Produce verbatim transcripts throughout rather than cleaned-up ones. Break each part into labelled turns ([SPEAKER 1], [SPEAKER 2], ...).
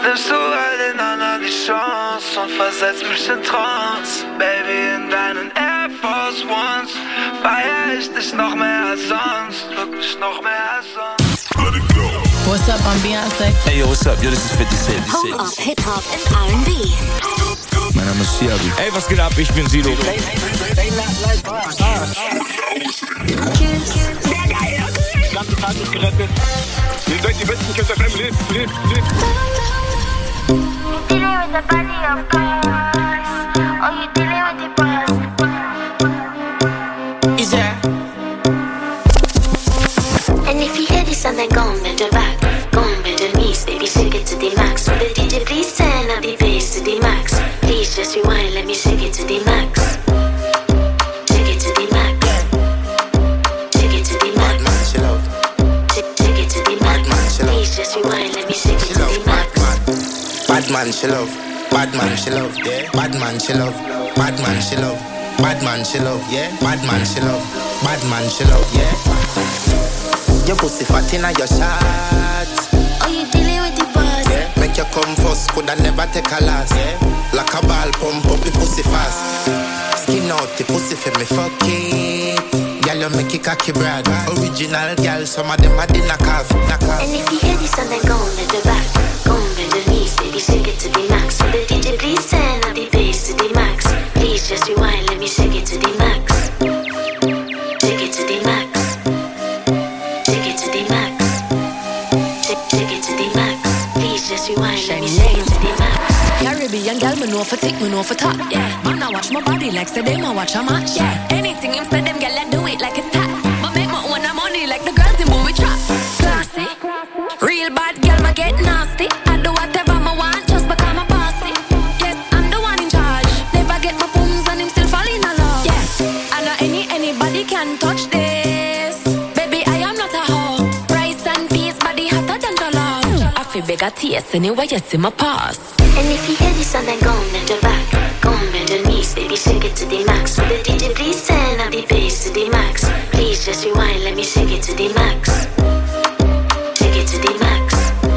[SPEAKER 1] Nimmst du all den anderen die Chance und versetzt mich in Trance. Baby, in deinen Air Force Ones feier ich dich noch mehr als sonst, wirklich noch mehr als sonst.
[SPEAKER 2] What's up, I'm Beyonce.
[SPEAKER 3] Hey yo, what's up? Yo, this is fifty Cent.
[SPEAKER 4] Home of Hip Hop and R and B.
[SPEAKER 3] Mein Name ist Siabi.
[SPEAKER 5] Ey, was geht ab? Ich bin Sido.
[SPEAKER 6] Ganze Tag ist gerettet. Ihr seid die besten Kids F M. Lebt, lebt, lebt.
[SPEAKER 7] Dealing with the body of cars. Oh, you dealing with the boss.
[SPEAKER 2] Is there?
[SPEAKER 4] And if you hear this and then go on bend your back, go on bend your knees, baby, shake it to the max. With the D J, please turn up the bass to the max. Please just rewind, let me shake it to the max. Shake it to the max. Shake it to the max. Shake, shake it to the max. Please just rewind, let me shake it to the max.
[SPEAKER 8] Bad man, she love. Bad man, she love. Yeah. Bad man, she love. Bad man, she love. Bad man, she love. Yeah. Bad man, she love. Bad man, she love. Yeah. Your pussy fat inna your shot.
[SPEAKER 7] Oh, you dealing with the boss.
[SPEAKER 8] Yeah. Make you come first, coulda never take a last. Yeah. Like a ball, pump up the pussy fast. Skin out the pussy for me, fuck it. Girl, you make it cocky brad. Original girl, some of them are the knock off.
[SPEAKER 4] And if you hear this and then go on bend your back, go on bend your knees, baby, shake it to the max. With the D J, please turn up the bass to the max. Please just rewind, let me shake it to the max. Shake it to the max. Shake it to the max. Shake, shake it to the max. Please just rewind, let me shake it to the max.
[SPEAKER 9] Caribbean girl, me know for tick, me know for top. Yeah, man, I watch my body like say them I watch a match. Yeah, anything him say them girl, I do it like it's tax. But make my own money like the girls in movie trap. Classy, real bad girl, ma get nasty. I do whatever I want just because I'm bossy. Yes, I'm the one in charge. Never get my booms and him still fall in love. Yeah, I know any anybody can touch this. Baby, I am not a hoe. Rice and peas, body hotter than jollof. I feel big at taste anyway, you see my pass.
[SPEAKER 4] And if you hear this and then go on bend your back, go on bend your knees, baby, shake it to the max. With the D J, please turn up the bass to the max. Please just rewind, let me shake it to the max. Shake it to the max.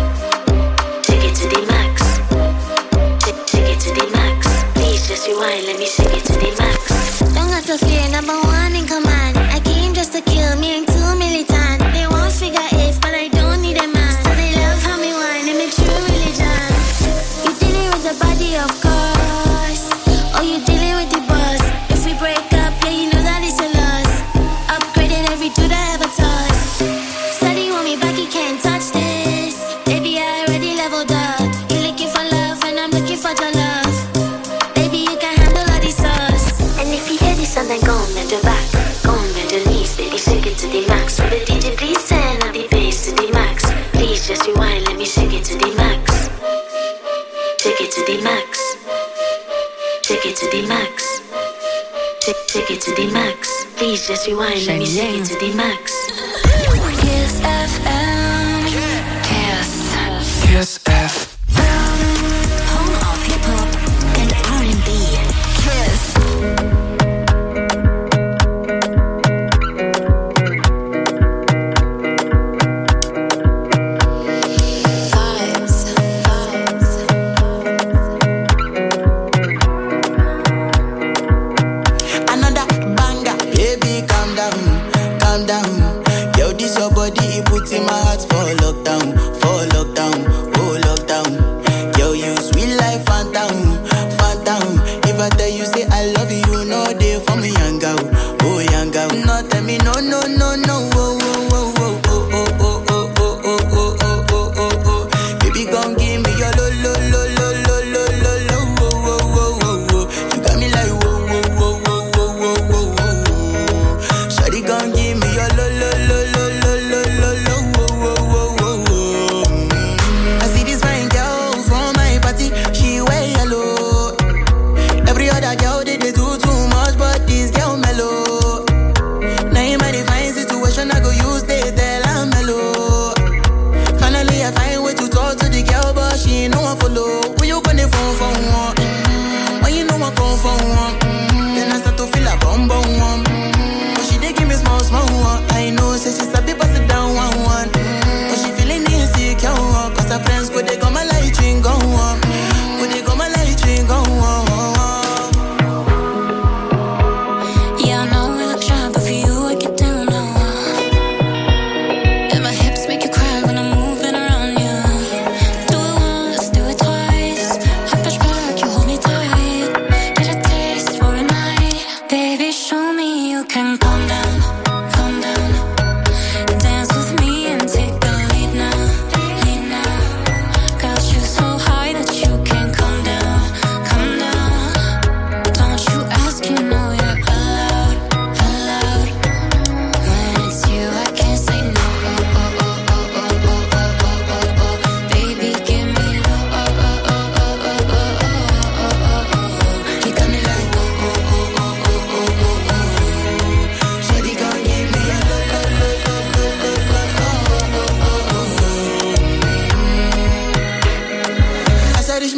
[SPEAKER 4] Shake it to the max. Shake, shake it to the max. Please just rewind, let me shake it to the max.
[SPEAKER 7] Don't got to fear, number one in command. I came just to kill me, ain't too militant. They want figure eights, but I don't need a man. So they love how me whine, and me true religion. You dealing with the body, of course. Oh, you dealing with the boss. If we break up, yeah, you know that it's a loss. Upgraded every dude I ever touched. Steady want me back, you can't touch this. Baby, I already leveled up. You looking for love, and I'm looking for your love. Baby, you can handle all these sauce.
[SPEAKER 4] And if you hear this and then go on bend your back, go on bend your knees, baby, shake it to the max. With the D J, please turn up the bass to the max. Please just rewind, let me shake it to the max. Shake it to the max. Shake it to the max. Shake, shake it to the max. Please just rewind, let me shake it to the max.
[SPEAKER 9] Kiss F M. Kiss.
[SPEAKER 3] Kiss F.
[SPEAKER 4] Home of hip hop and R and B.
[SPEAKER 9] Kiss.
[SPEAKER 8] Another banger, baby, calm down, calm down.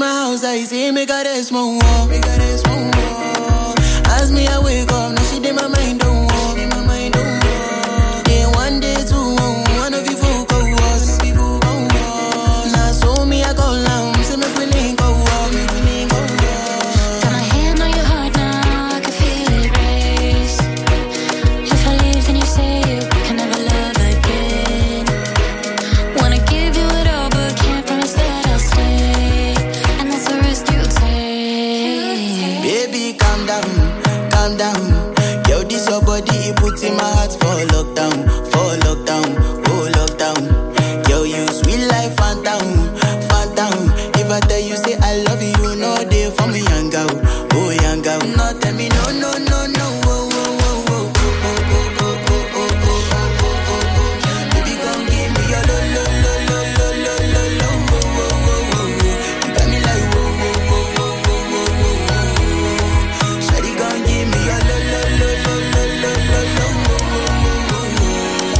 [SPEAKER 5] my house, I say, make her rest more, make her rest more. As me, I wake up, now she did my mind, don't walk, my mind, don't walk. Day one, day two, one of you folk go us. Now, so me, I go down, say, make we link go walk, make we link go walk.
[SPEAKER 7] Got my hand on your heart now, I can feel it race. If I leave, then you say you can never love again. Wanna give you it all, but can't promise that I'll stay. And that's the risk you take.
[SPEAKER 5] Baby, calm down, calm down. Yo, this your body, it puts in my heart for lockdown, for lockdown, oh lockdown. Yo, you sweet life, phantom, phantom. If I tell you, say I love you, no day for me, young girl, oh young girl. No, tell me, no, no, no, no, oh, oh, oh, oh, oh, oh, oh, oh, oh, oh, oh, oh, oh. Baby, come give me your lo, lo, lo, lo, lo, lo, lo, lo, oh, oh, oh, oh, oh. You got me like, oh, oh, oh, oh, oh, oh, oh, oh. Shawty, come give me your lo, lo, lo, lo, lo, lo, lo, lo, oh, oh, oh, oh, oh.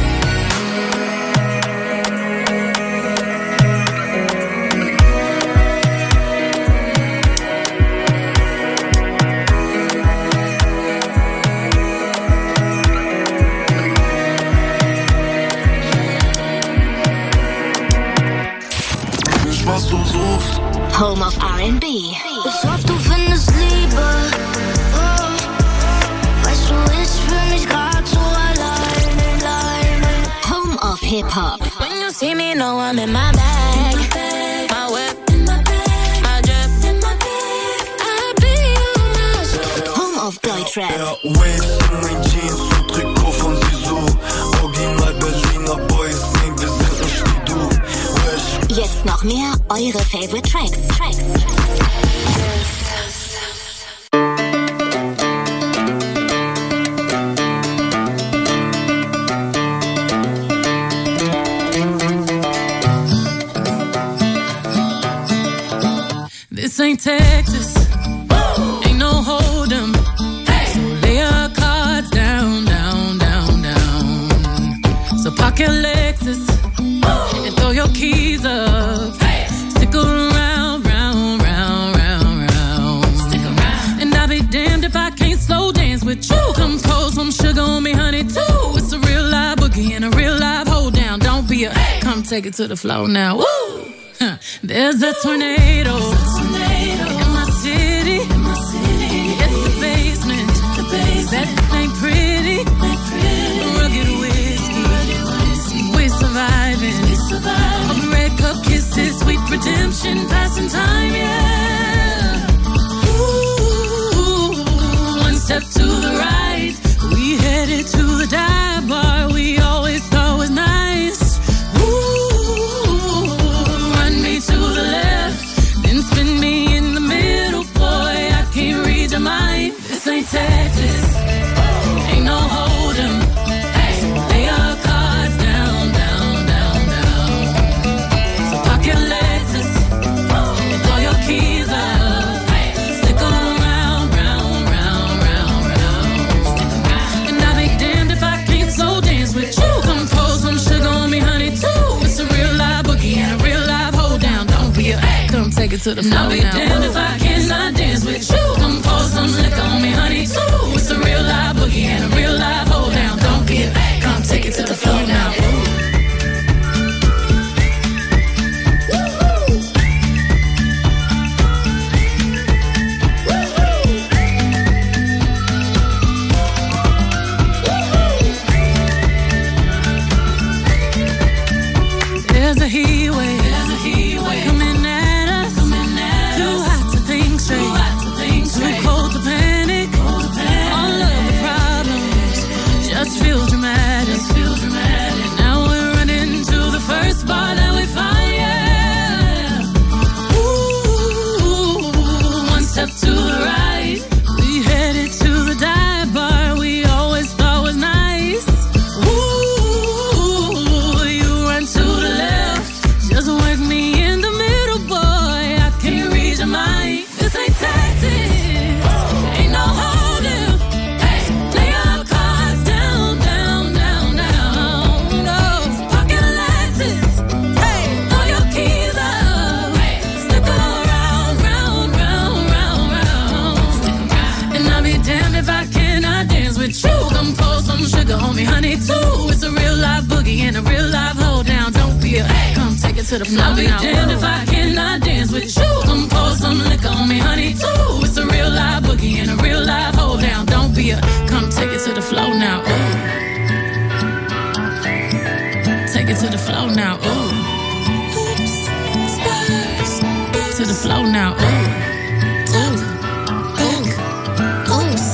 [SPEAKER 3] Was du suchst.
[SPEAKER 4] Home of R and B.
[SPEAKER 7] Ich hoffe, du findest Liebe. Oh. Weißt du, ich fühl mich grad so alleine, alleine.
[SPEAKER 4] Home of Hip Hop.
[SPEAKER 7] When you see me, know I'm in my bag. My whip, my drip, I be you, my
[SPEAKER 4] Home of Deutschrap.
[SPEAKER 3] Ja, Waves in mein Jeans und Trikot von Sisu. Original Berliner Boys, nee, wir sind nicht wie du. Wesh.
[SPEAKER 4] Jetzt noch mehr eure Favorite Tracks. Tracks.
[SPEAKER 2] This ain't Texas. Ain't no hold'em. So lay your cards down, down, down, down. So park your Lexus and throw your keys up. Stick around, round, round, round, round. Stick around. And I'll be damned if I can't slow dance with you. Come pour some sugar on me, honey, too. It's a real live boogie and a real live hold down. Don't be a come take it to the floor now. Woo! Huh. There's a tornado. In my city, it's the basement. That ain't pretty. Rugged whiskey, we're surviving. Of red cup kisses, sweet redemption, passing time, yeah. Ooh, one step to the right, we headed to the dive bar we always thought was nice. Ooh, run me to the left, then spin me in the middle, boy, I can't read your mind. This ain't Texas, ain't no hold'em. Lay your cards down, down, down, down. So park your Lexus and throw your keys up. Stick around, round, round, round, round. And I'll be damned if I can't slow dance with you. Come pour some sugar on me, honey, too. It's a real live boogie and a real live hold down. Don't be a come take it to the floor now. I'll be damned if I cannot dance with you. Come pour some liquor on me, honey, too. It's a real live boogie and a real live hold down. Don't be a come take it to the floor now. There's a heat wave, coming at us, too hot to think straight, too cold to panic. All of the problems just feel dramatic. to the flow. I'll be damned if I cannot dance with you. Come pour some liquor on me, honey, too. It's a real live boogie and a real live hold down. Don't be a, come take it to the flow now. Ooh. Take it to the flow now. Ooh. Oops, spurs. To the flow now. Ooh. Ooh. Ooh. Oops.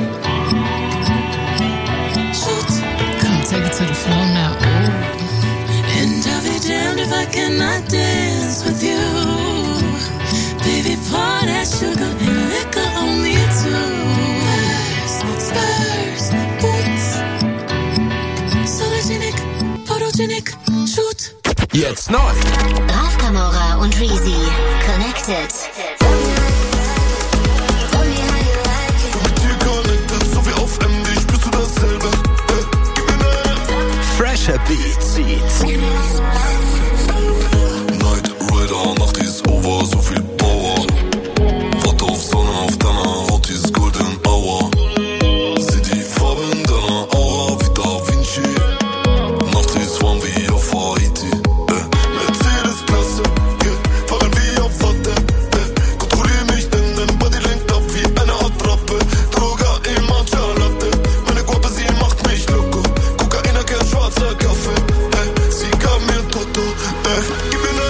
[SPEAKER 2] Shoot. Come take it to the flow now. Ooh. And I'll be damned if I cannot dance with you. Baby, pour that sugar and liquor on me too. Spurs, spurs, boots. Sologenic, photogenic, shoot.
[SPEAKER 10] Jetzt neu.
[SPEAKER 4] Ralf Camora und Reezy. Connected.
[SPEAKER 10] Fresher Beats.
[SPEAKER 3] Night Rider, Nacht ist over, so viel Power. Warte auf Sonne, auf deiner Haut ist Golden Hour. Sieh die Farben deiner Aura wie Da Vinci. Nacht ist warm wie auf Haiti. Äh, Mercedes-Klasse, yeah, fahren wie auf Watte. Äh, kontrollier mich, denn dein Body lenkt ab wie eine Attrappe. Droga im Matcha Latte. Meine Guape, sie macht mich loco. Kokaina, kein schwarzer Kaffee. Äh, sie gab mir Toto. Äh, gib mir eine.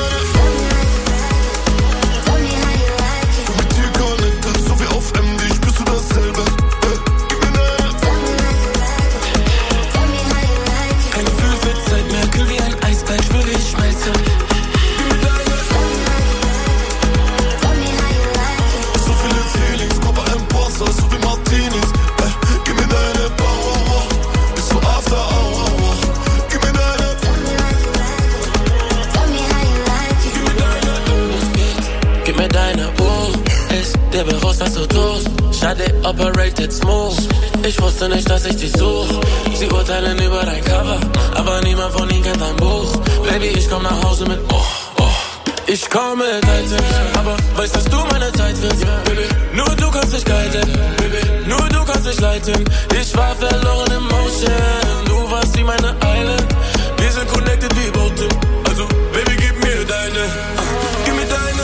[SPEAKER 11] Operated smooth. Ich wusste nicht, dass ich dich such. Sie urteilen über dein Cover, aber niemand von ihnen kennt dein Buch. Baby, ich komm nach Hause mit oh, oh. Ich komm mit Items, aber weißt, dass du meine Zeit willst. Baby, nur du kannst mich guiden. Baby, nur du kannst mich leiten. Ich war verloren im Motion. Du warst wie meine Island. Wir sind connected wie Boatem. Also, Baby, gib mir deine. Uh, gib mir deine.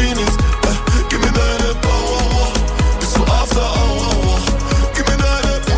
[SPEAKER 3] Give me that.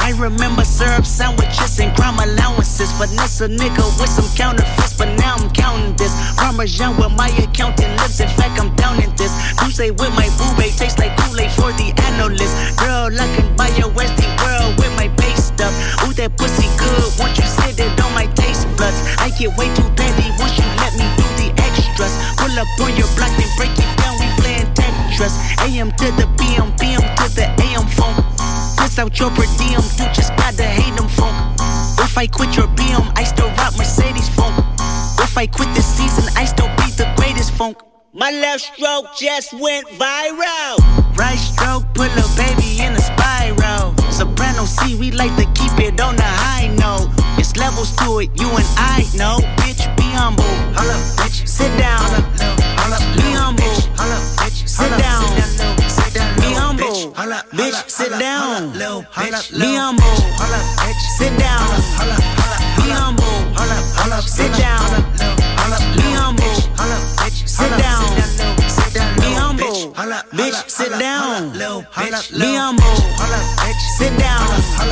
[SPEAKER 5] I remember syrup sandwiches and crime allowances. Finesse a nigga with some counterfeits, but now I'm counting this. Parmesan with my accountant lips, in fact I'm down in this. Goose with my boo babe, tastes like Kool-Aid for the analyst. Girl, I can buy your Westie world with my base stuff. Ooh, that pussy good, once you sit it on my taste buds. I get way too petty once you let me do the extras. Pull up on your block and break it down, we playing Tetris. A M to the P M, P M to the A M funk. Piss out your per diem, you just gotta hate them funk. If I quit your B M, I still rock Mercedes funk. If I quit this season, I still be the greatest funk. My left stroke just went viral. Right stroke, put a baby in a spiral. Soprano C, we like to keep it on the high note. It's levels to it, you and I know. Bitch, be humble. Holla, bitch. Sit down. Holla, be humble. Holla, bitch. Sit down. Be humble. Bitch, sit down. Be humble. Sit down. Be humble. Sit down. Be humble. Sit down. Be humble. Bitch, sit down. Be humble. Sit down.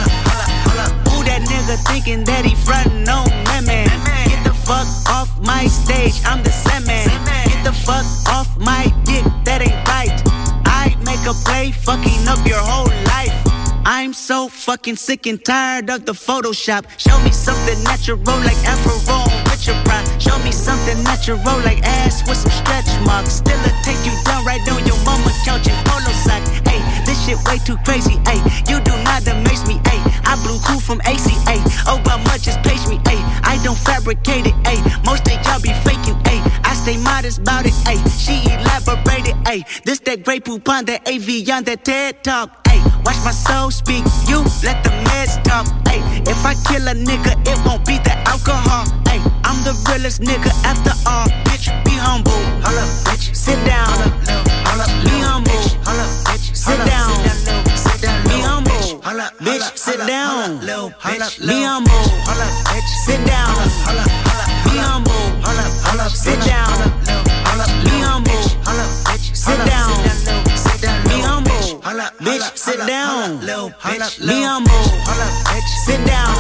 [SPEAKER 5] Who that nigga thinking that he frontin' on women? Get the fuck off my stage, I'm the semen. Get the fuck off my dick, that ain't right. I make a play, fucking up your whole life. I'm so fucking sick and tired of the Photoshop. Show me something natural like Afro with your pride. Show me something natural like ass with some stretch marks. Still a take you down right on your mama couch in polo socks. Hey, this shit way too crazy. Hey, you do not amaze me. Hey, I blew cool from A C A. Obama just page me. Hey, I don't fabricate it. Hey, most of y'all be faking. Hey, I stay modest about it. Hey, she elaborated. Hey, this that Grey Poupon, that A V on that TED Talk. Watch my soul speak, you let the meds talk. Ay, if I kill a nigga, it won't be the alcohol. Ay, I'm the realest nigga after all. Bitch, be humble. Holla, bitch. Sit down. Holla, be humble. Holla, bitch. Sit down. Be humble. Bitch, sit down. Be humble. Sit down. Be humble. Sit down. Be humble. Sit down. Be humble. Bitch, sit down. Be humble. Sit down.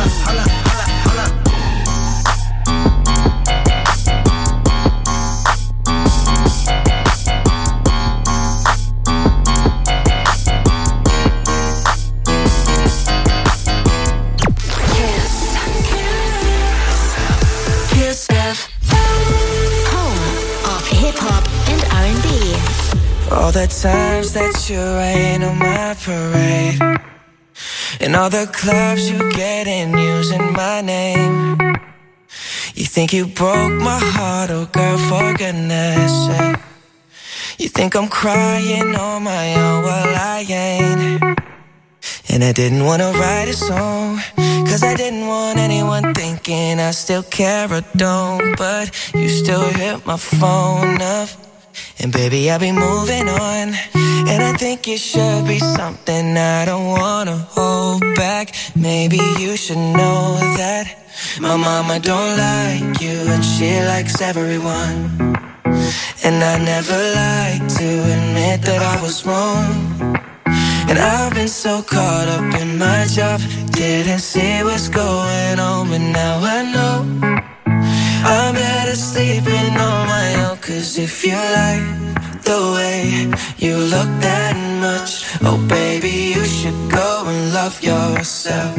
[SPEAKER 2] Kiss F M, home of hip hop and R and B.
[SPEAKER 12] All the times that you rain on my parade, and all the clubs you get in using my name. You think you broke my heart, oh girl, for goodness sake. You think I'm crying on my own, well I ain't. And I didn't wanna write a song, cause I didn't want anyone thinking I still care or don't. But you still hit my phone up, and baby, I'll be moving on. And I think it should be something I don't wanna hold back. Maybe you should know that my mama don't like you, and she likes everyone. And I never like to admit that I was wrong. And I've been so caught up in my job, didn't see what's going on, but now I know I'm better sleeping on my own. Cause if you like the way you look that much, oh baby, you should go and love yourself.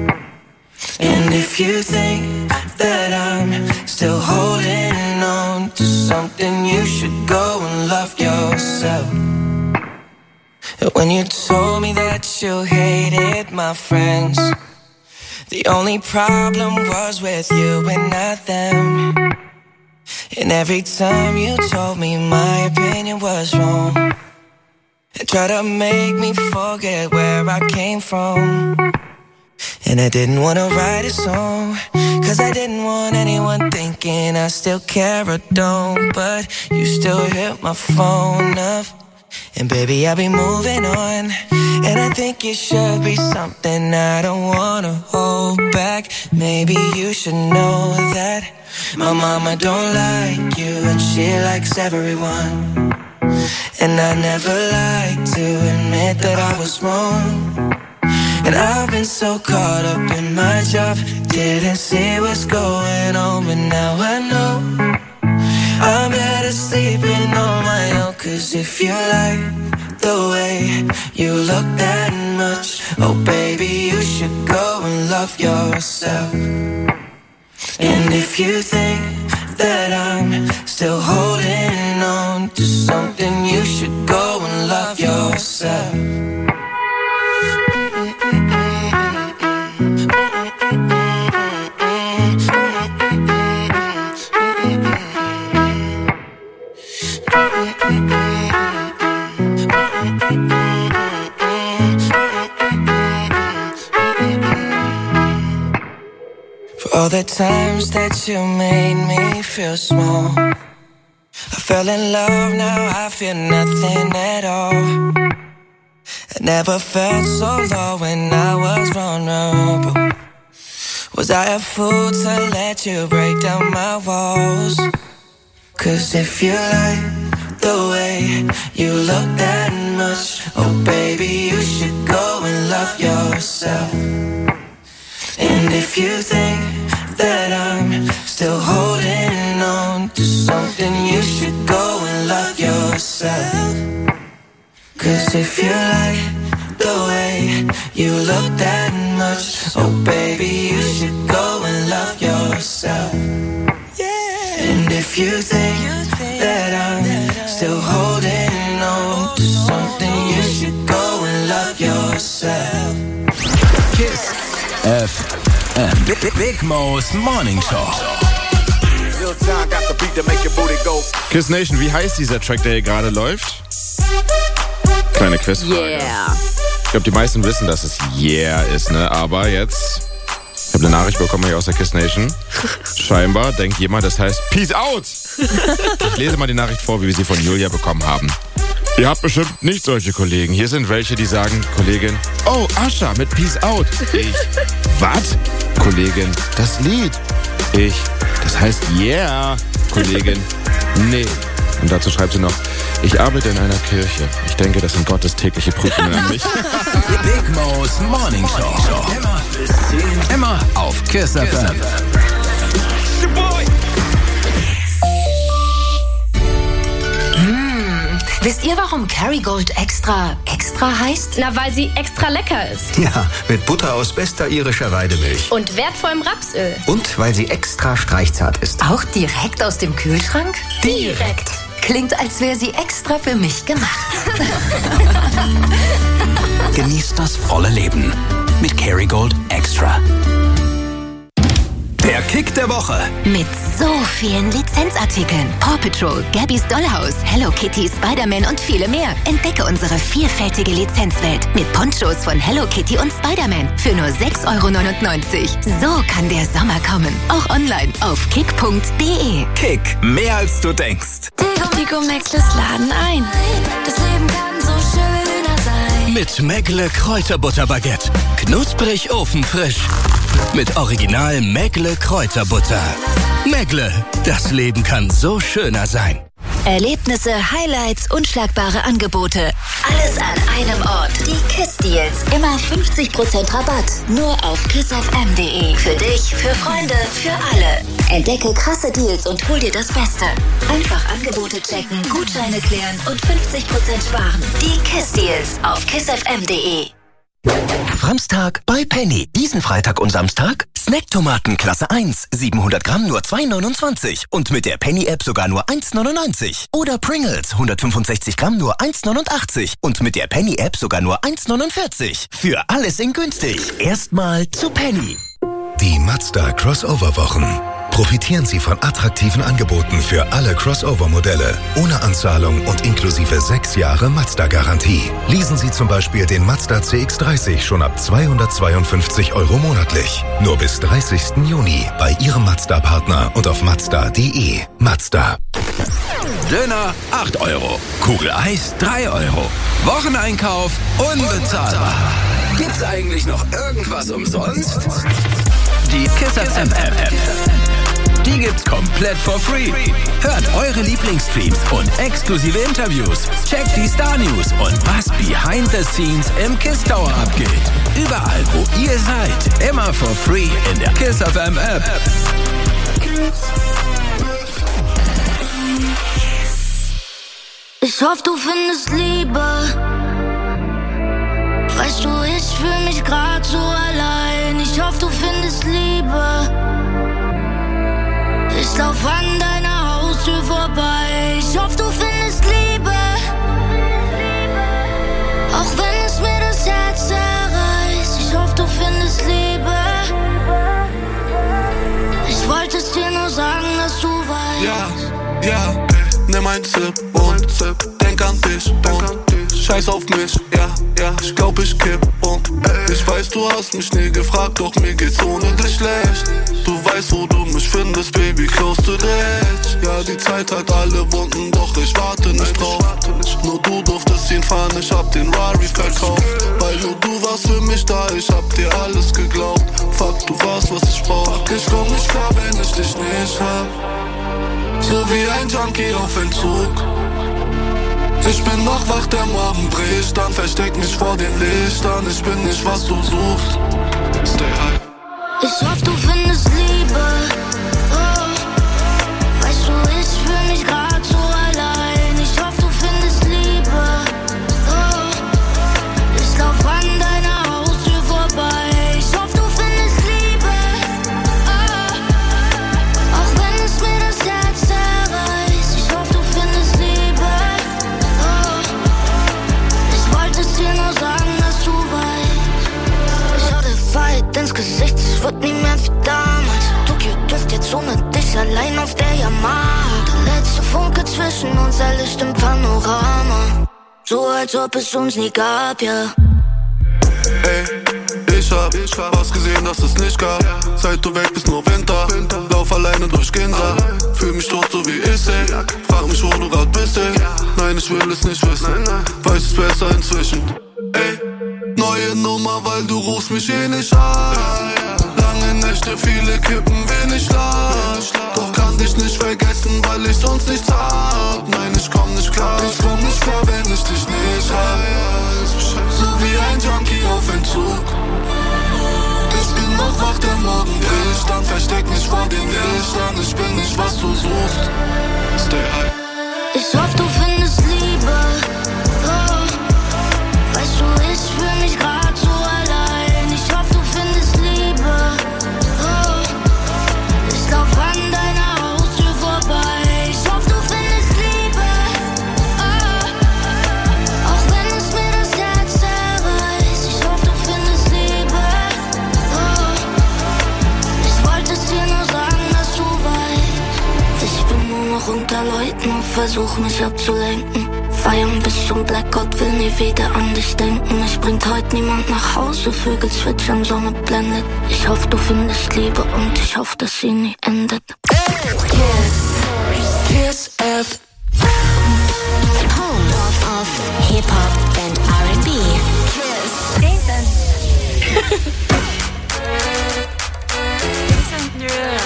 [SPEAKER 12] And if you think that I'm still holding on to something, you should go and love yourself. When you told me that you hated my friends, the only problem was with you and not them. And every time you told me my opinion was wrong, and tried to make me forget where I came from. And I didn't want to write a song, cause I didn't want anyone thinking I still care or don't. But you still hit my phone up, and baby, I'll be moving on. And I think it should be something I don't wanna hold back. Maybe you should know that my mama don't like you, and she likes everyone. And I never like to admit that I was wrong. And I've been so caught up in my job, didn't see what's going on, but now I know I'm better sleeping on my own. Cause if you like the way you look that much, oh baby, you should go and love yourself. And if you think that I'm still holding on to something, you should go and love yourself. For all the times that you made me feel small, I fell in love, now I feel nothing at all. I never felt so low when I was vulnerable. Was I a fool to let you break down my walls? Cause if you like the way you look that much, oh baby, you should go and love yourself. And if you think that I'm still holding on to something, you should go and love yourself. Cause if you like the way you look that much, oh baby, you should go and love yourself. And if you think that I'm still holding on to something, you should go and love yourself.
[SPEAKER 10] Kiss F M. Big, Big Mo's Morning Show.
[SPEAKER 13] Kiss Nation, wie heißt dieser Track, der hier gerade läuft? Kleine Quizfrage.
[SPEAKER 14] Yeah.
[SPEAKER 13] Ich glaube, die meisten wissen, dass es Yeah ist, ne? Aber jetzt, ich habe eine Nachricht bekommen hier aus der Kiss Nation. Scheinbar denkt jemand, das heißt Peace Out. Ich lese mal die Nachricht vor, wie wir sie von Julia bekommen haben. Ihr habt bestimmt nicht solche Kollegen. Hier sind welche, die sagen, Kollegin, oh, Ascha mit Peace Out. Ich, was? Kollegin, das Lied. Ich, das heißt Yeah. Kollegin, nee. Und dazu schreibt sie noch, ich arbeite in einer Kirche. Ich denke, das sind Gottes tägliche Prüfungen an mich.
[SPEAKER 10] Big Mo's Morning Show. Immer, immer auf Kiss F M.
[SPEAKER 15] Wisst ihr, warum Kerrygold extra extra heißt?
[SPEAKER 16] Na, weil sie extra lecker ist.
[SPEAKER 17] Ja, mit Butter aus bester irischer Weidemilch.
[SPEAKER 16] Und wertvollem Rapsöl.
[SPEAKER 17] Und weil sie extra streichzart ist.
[SPEAKER 15] Auch direkt aus dem Kühlschrank?
[SPEAKER 16] Direkt.
[SPEAKER 15] Klingt, als wäre sie extra für mich gemacht.
[SPEAKER 10] Genießt das volle Leben mit Kerrygold Extra. Der Kick der Woche.
[SPEAKER 15] Mit so vielen Lizenzartikeln. Paw Patrol, Gabby's Dollhouse, Hello Kitty, Spider-Man und viele mehr. Entdecke unsere vielfältige Lizenzwelt mit Ponchos von Hello Kitty und Spider-Man für nur sechs Euro neunundneunzig. So kann der Sommer kommen. Auch online auf kick punkt de.
[SPEAKER 10] Kick, mehr als du denkst.
[SPEAKER 2] Tigo Mäckles laden ein. Das Leben kann so schöner sein.
[SPEAKER 10] Mit Mäckle Kräuterbutterbaguette. Knusprig ofenfrisch. Mit Original Mäckle Kräuterbutter. Mäckle, das Leben kann so schöner sein.
[SPEAKER 15] Erlebnisse, Highlights, unschlagbare Angebote. Alles an einem Ort. Die Kiss Deals. Immer fünfzig Prozent Rabatt. Nur auf kiss f m punkt de. Für dich, für Freunde, für alle. Entdecke krasse Deals und hol dir das Beste. Einfach Angebote checken, Gutscheine klären und fünfzig Prozent sparen. Die Kiss Deals auf kiss f m punkt de.
[SPEAKER 10] Samstag bei Penny. Diesen Freitag und Samstag Snacktomaten Klasse eins. siebenhundert Gramm nur zwei neunundzwanzig. Und mit der Penny-App sogar nur eins neunundneunzig. Oder Pringles hundertfünfundsechzig Gramm nur eins neunundachtzig. Und mit der Penny-App sogar nur eins neunundvierzig. Für alles in günstig. Erstmal zu Penny.
[SPEAKER 18] Die Mazda Crossover-Wochen. Profitieren Sie von attraktiven Angeboten für alle Crossover-Modelle, ohne Anzahlung und inklusive sechs Jahre Mazda-Garantie. Leasen Sie zum Beispiel den Mazda C X dreißig schon ab zweihundertzweiundfünfzig Euro monatlich. Nur bis dreißigsten Juni bei Ihrem Mazda-Partner und auf mazda punkt de. Mazda.
[SPEAKER 10] Döner acht Euro. Kugel Eis drei Euro. Wocheneinkauf unbezahlbar. Gibt's eigentlich noch irgendwas umsonst? Die Kiss F M App.
[SPEAKER 14] Die gibt's komplett for free. Hört eure Lieblingsstreams und exklusive Interviews. Checkt die Star News und was behind the scenes im Kiss Tower abgeht. Überall, wo ihr seid. Immer for free in der Kiss F M App.
[SPEAKER 7] Ich hoffe, du findest Liebe. Weißt du, ich fühl mich grad so allein. Ich hoffe, du findest Liebe. Ich lauf an deiner Haustür vorbei. Ich hoffe, du findest Liebe. Auch wenn es mir das Herz zerreißt. Ich hoffe, du findest Liebe. Ich wollte es dir nur sagen, dass du weißt.
[SPEAKER 3] Ja, ja, nimm ein Sip und denk an dich und scheiß auf mich, ja, ja, ich glaub ich kipp um. Ich weiß, du hast mich nie gefragt, doch mir geht's ohne dich schlecht. Du weißt, wo du mich findest, Baby, close to the edge. Ja, die Zeit hat alle Wunden, doch ich warte nicht drauf. Nur du durftest ihn fahren, ich hab den Rari verkauft. Weil nur du warst für mich da, ich hab dir alles geglaubt. Fuck, du warst, was ich brauch. Ich komm nicht klar, wenn ich dich nicht hab. So wie ein Junkie auf Entzug. Ich bin noch wach, der Morgen bricht, dann versteck mich vor den Lichtern. Ich bin nicht, was du suchst. Stay high.
[SPEAKER 7] Ich hoffe, du findest Liebe. Oh. Weißt du, ich fühl mich grad so allein. Ich hoffe, du findest Liebe. Oh. Ich lauf an deiner Haustür vorbei. Ich hoffe, du findest Liebe. Oh. Auch wenn es mir das Herz zerreißt. Ich hoffe, du findest Liebe. Oh. Ich wollte es dir nur sagen, dass du weißt. Ich hatte Fight ins Gesicht, es wird nie mehr wie damals. Tokio dürft jetzt ohne dich allein auf der Yamaha. Der letzte Funke zwischen uns, ein Licht im Panorama. So als ob es uns nie gab, ja.
[SPEAKER 3] Ey, ich hab, ich hab was gesehen, das es nicht gab. Seit du weg bist, nur Winter. Lauf alleine durch Ginza. Fühl mich tot, so wie ich, ey. Frag mich, wo du grad bist, ey. Nein, ich will es nicht wissen. Weiß es besser inzwischen. Ey, neue Nummer, weil du rufst mich eh nicht an. Lange Nächte, viele Kippen, wenig Schlaf. Doch kann dich nicht vergessen, weil ich sonst nichts hab. Nein, ich komm nicht klar, ich komm nicht klar, wenn ich dich nicht hab. So wie ein Junkie auf Entzug. Ich bin noch wach, der Morgen bricht, dann versteck mich vor den Lichtern. Ich bin nicht, was du suchst. Stay high.
[SPEAKER 7] Ich hoffe, du findest Liebe. Oh. Weißt du, ich fühl mich grad so allein. Ich hoffe, du findest Liebe. Oh. Ich lauf an deiner Haustür vorbei. Ich hoffe, du findest Liebe. Oh. Auch wenn es mir das Herz zerreißt. Ich hoffe, du findest Liebe. Oh. Ich wollte es dir nur sagen, dass du weißt. Ich bin nur noch unter Leuten und versuch mich abzulenken. Feiern bis zum Blackout, will nie wieder an dich denken. Es bringt heute niemand nach Hause, Vögel zwitschern, Sonne blendet. Ich hoffe, du findest Liebe und ich hoffe, dass sie nie endet.
[SPEAKER 15] Kiss. Kiss F M. Home of Hip-Hop and R and B. Kiss. Jason.
[SPEAKER 2] Jason Derulo.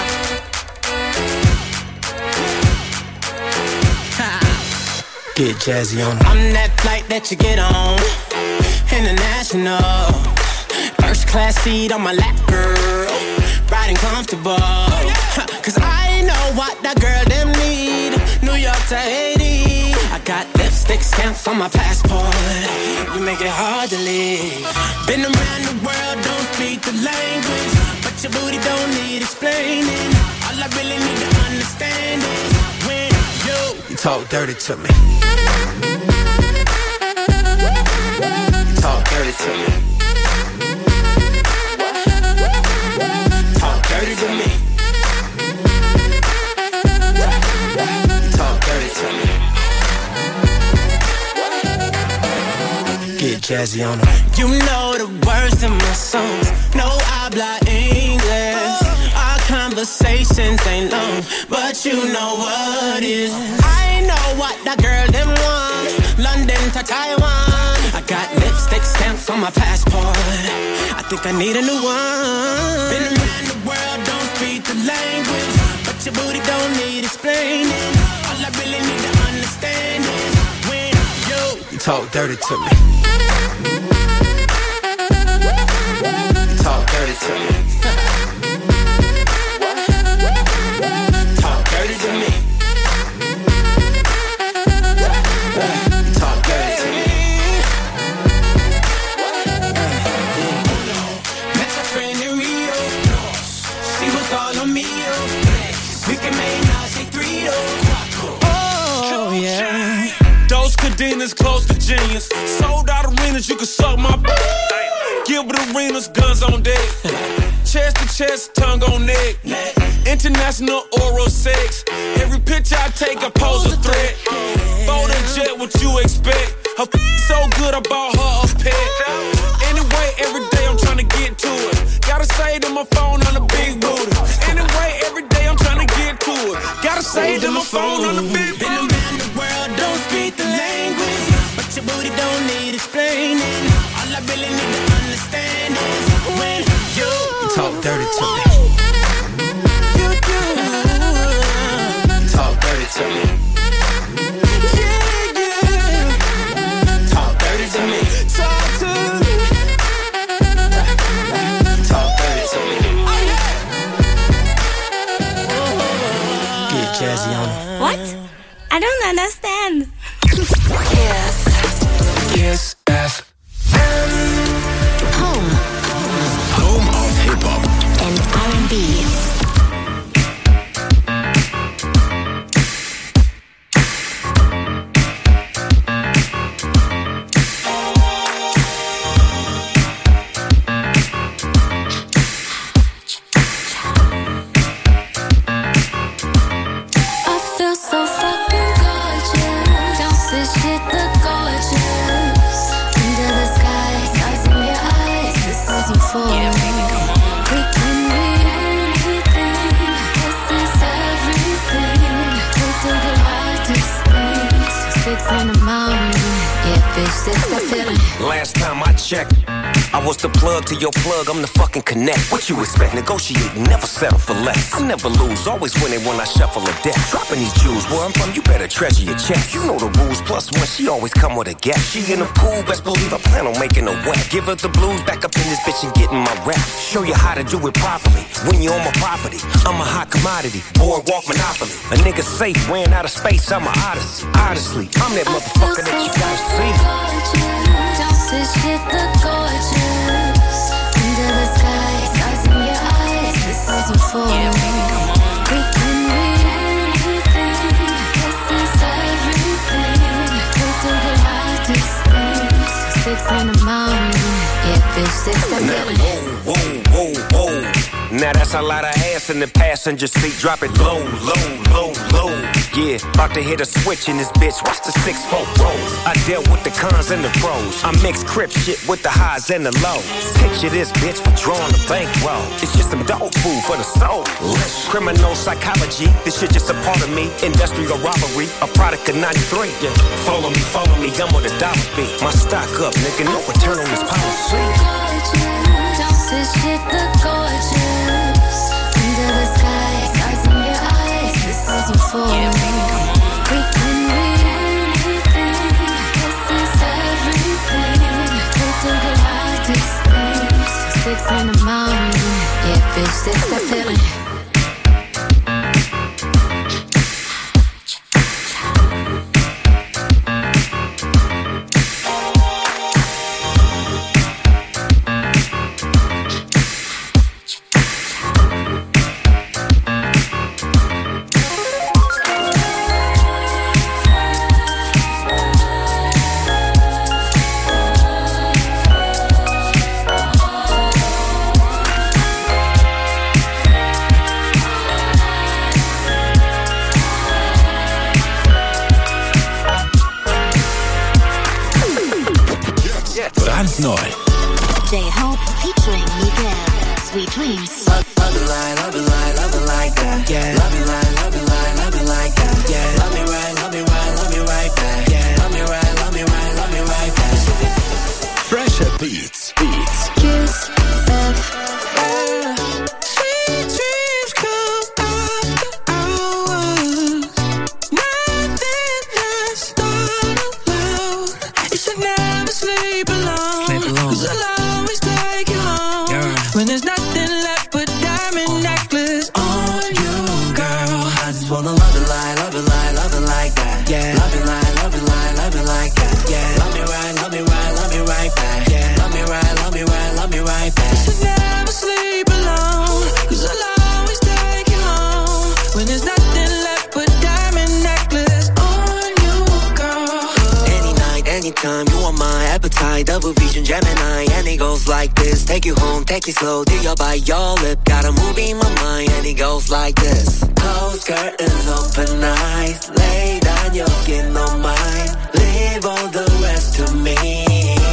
[SPEAKER 12] Get jazzy on. I'm that flight that you get on. International. First class seat on my lap, girl. Riding comfortable. Cause I know what that girl them need. New York to Haiti. I got lipstick stamps on my passport. You make it hard to leave. Been around the world, don't speak the language. But your booty don't need explaining. All I really need to understand is when you, you talk dirty to me. You talk dirty to me. Talk dirty to me. You talk dirty to me. Get jazzy on them. You know the words in my songs. No habla English. Our conversations ain't long, but you know what is. I know what that girl them want. London to Taiwan. I got lipstick stamps on my passport. I think I need a new one. Been around the world, don't speak the language, but but your booty don't need explaining. All I really need to understand is when you talk dirty to me. Talk dirty to me. Talk dirty to me. Talk dirty to me. Met my friend in Rio. She was all on me. We can make now say three though. Oh yeah.
[SPEAKER 11] Those cadenas close to genius. Sold out arenas, you can suck my b- Gilbert Arenas, guns on deck. Chest to chest, tongue on neck. International oral sex. Every picture I take, I pose a threat. Bold and jet, what you expect? Her f- so good, I bought her a pet. Anyway, every day I'm trying to get to it. Gotta say to my phone on the big booty. Anyway, every day I'm trying to get to it. Gotta say to my phone on the big booty.
[SPEAKER 12] Been around the world, don't speak the language, but your booty don't need explaining. All I really need to understand is when you talk dirty to me. You do. Talk dirty to me. Yeah, yeah. Talk dirty to me. Talk to me. Talk dirty to me. Get jazzy on it.
[SPEAKER 16] What? I don't understand.
[SPEAKER 12] Kiss. Kiss F M.
[SPEAKER 15] Home
[SPEAKER 14] Home of Hip-Hop
[SPEAKER 15] and R and B.
[SPEAKER 2] I feel so fucking gorgeous. Don't say shit, look gorgeous. Under the sky, stars in your eyes. This is euphoria. We can be anything. This is everything. We'll do the hardest things. Six in the morning. Yeah, bitch, six, I feel it.
[SPEAKER 19] Last time I checked, I was the plug to your plug, I'm the fucking connect. What you expect? Negotiate, never settle for less. I never lose, always winning when I shuffle a deck. Dropping these jewels, where I'm from, you better treasure your checks. You know the rules, plus one, she always come with a gap. She in the pool, best believe I plan on making her wet. Give her the blues, back up in this bitch and getting my rap. Show you how to do it properly, when you're on my property. I'm a hot commodity, boardwalk monopoly. A nigga safe, ran out of space, I'm an odyssey. Honestly, I'm that motherfucker that you gotta see.
[SPEAKER 2] Don't say shit, look gorgeous. Under the sky, stars in your eyes. This is euphoria. We can be anything. This is everything. We'll do the hardest things. Six in the morning. Yeah, bitch, six, I feel it.
[SPEAKER 19] Whoa, whoa, whoa, whoa. Now that's a lot of ass in the passenger seat. Drop it low, low, low, low. Yeah, about to hit a switch in this bitch. Watch the six four rolls. I dealt with the cons and the pros. I mix crip shit with the highs and the lows. Picture this bitch withdrawing the bankroll. It's just some dog food for the soul. Criminal psychology, this shit just a part of me. Industrial robbery, a product of ninety-three. Yeah. Follow me, follow me, I'm where the dollars be. My stock up, nigga, no return on this policy.
[SPEAKER 2] Don't say shit, look gorgeous. Under the sky, stars in your eyes. This is euphoria. We can be anything. This is everything. We'll do the hardest things. Six in the morning. Yeah, bitch, six, I feel it.
[SPEAKER 14] Brandneu.
[SPEAKER 15] J-Hope featuring Miguel. Sweet Dreams.
[SPEAKER 12] Love, love it like, love it like, love it like that. Yeah. Love it like, love it like, love it like that. Yeah. Love me right, love me right, love me right back. Yeah. Love me right, love me right, love me right back.
[SPEAKER 14] Fresher Beats. Beats.
[SPEAKER 2] Kiss F M.
[SPEAKER 12] Sweet dreams come after
[SPEAKER 20] Agent Gemini, and it goes like this. Take you home, take you slow, till you're by your lip. Got a movie in my mind, and it goes like this. Close curtains, open eyes. Lay down your skin on mine. Leave all the rest to me.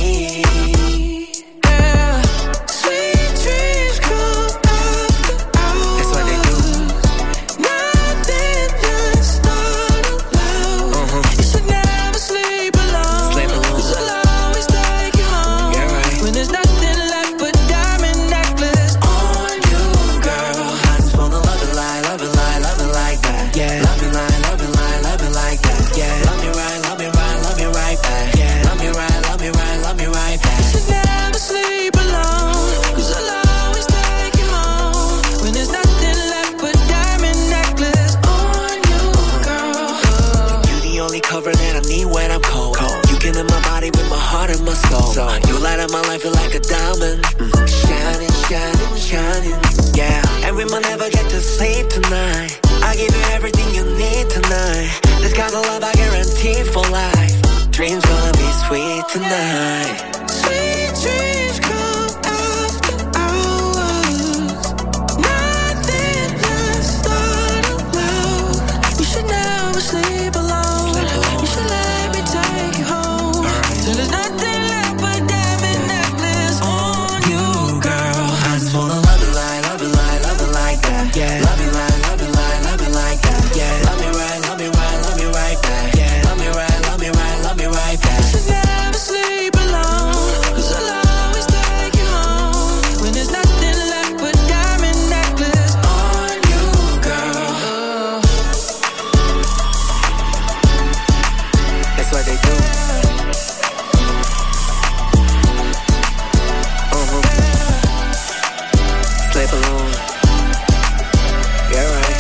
[SPEAKER 12] Yeah. Sweet dreams come after hours.
[SPEAKER 20] That's what they do.
[SPEAKER 12] Nothing that's not allowed.
[SPEAKER 20] Uh-huh.
[SPEAKER 12] You should never sleep alone.
[SPEAKER 20] Sleep alone.
[SPEAKER 12] 'Cause I'll always take you home.
[SPEAKER 20] Yeah, right.
[SPEAKER 12] When there's nothing left but diamond necklace on you, girl.
[SPEAKER 20] I just wanna love it like, love it like, love it like that.
[SPEAKER 12] Yeah.
[SPEAKER 20] Love it like, love it like, love it like that.
[SPEAKER 12] Yeah.
[SPEAKER 20] Love me right, love me right, love me right back.
[SPEAKER 12] Yeah.
[SPEAKER 20] Love me right, love me right, love me right back.
[SPEAKER 12] You should never sleep alone. 'Cause I'll always take you home. When there's nothing left but diamond necklace on you, girl.
[SPEAKER 20] You the only cover that I need when I'm cold. cold. You get in my body with my heart and my soul. So, you light up my life, feel like a diamond. Mm-hmm. Shining, shining, shining. Yeah, and we might never get to sleep tonight. I give you everything you need tonight. This kind of love I guarantee for life. Dreams gonna be sweet tonight.
[SPEAKER 12] Sweet dreams come after hours. Nothing that's not allowed. You should never sleep alone. You should let me take you home. Till there's nothing left but diamond necklace on you, girl.
[SPEAKER 20] I just wanna love it like, love it like, love it like that.
[SPEAKER 12] Yeah.
[SPEAKER 20] Love it like, love it like, love it like that.
[SPEAKER 12] Yeah.
[SPEAKER 20] Love me right, love me right, love me right back.
[SPEAKER 12] Yeah.
[SPEAKER 20] Love me right, love me right, love me right back.
[SPEAKER 12] You should never sleep alone. 'Cause I'll always take you home. When there's nothing left but diamond necklace on you, girl.
[SPEAKER 20] That's what they do. Uh-huh. Sleep alone. Yeah, right.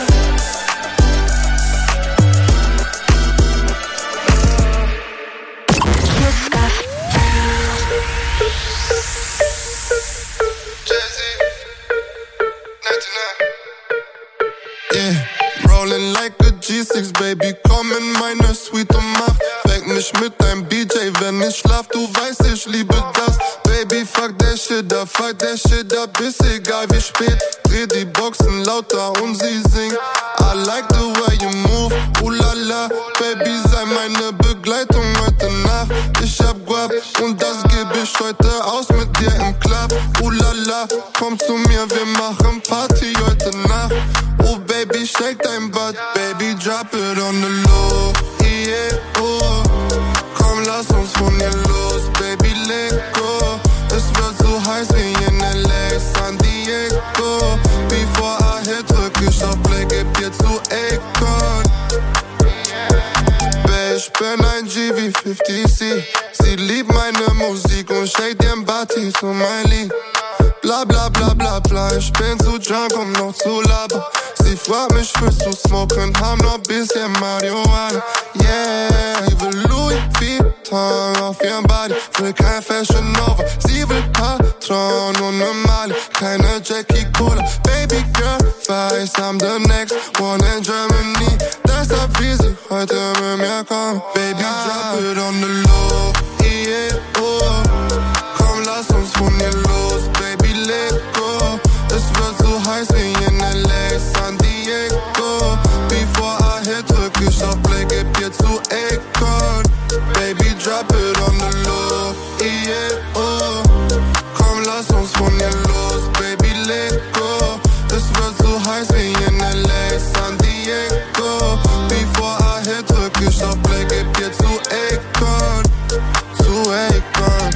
[SPEAKER 3] Yeah, rolling like a G six, Baby, komm in meine Suite und mach Weck mich mit deinem B J, wenn ich schlaf, du weißt, ich liebe das. Baby, fuck der Shit up, fuck der Shit up, ist egal wie spät. Dreh die Boxen lauter und sie singt. I like the way you move, ooh la la. Baby, sei meine Begleitung heute Nacht. Ich hab Guap und das geb ich heute aus mit dir im Club. Ooh la la, komm zu mir, wir machen Party heute Nacht. Oh baby, shake dein Butt, baby, drop it on the low. Yeah, oh, komm, lass uns von hier los, baby, let go. Es wird so heiß wie in L A, San Diego. Before I hit, drück ich auf Play, geb dir zu Akon. Babe, ich bin ein G wie fifty C. Sie liebt meine Musik und shake den Body zu mein Lied. Bla bla bla bla bla, ich bin zu drunk, um noch zu labern. Sie fragt mich, willst du smoken, haben noch bisschen Marihuana. Yeah, sie will Louis Vuitton auf ihrem Body, will kein Fashion Nova. Sie will Patron und ne Mali, keine Jackie Cola. Baby girl, weiß, I'm the next one in Germany. Deshalb will sie heute mit mir kommen. Baby, drop it on the low, yeah, oh. Komm, lass uns von hier los, baby, let go. Es wird so heiß wie in L A, San Diego. Before I hit, drück ich auf Play, geb dir zu Akon. Baby, drop it on the low, yeah, oh. Komm, lass uns von hier los, baby, let go. Es wird so heiß wie in L A, San Diego. Before I hit, drück ich auf Play, geb dir zu Akon. Zu Akon.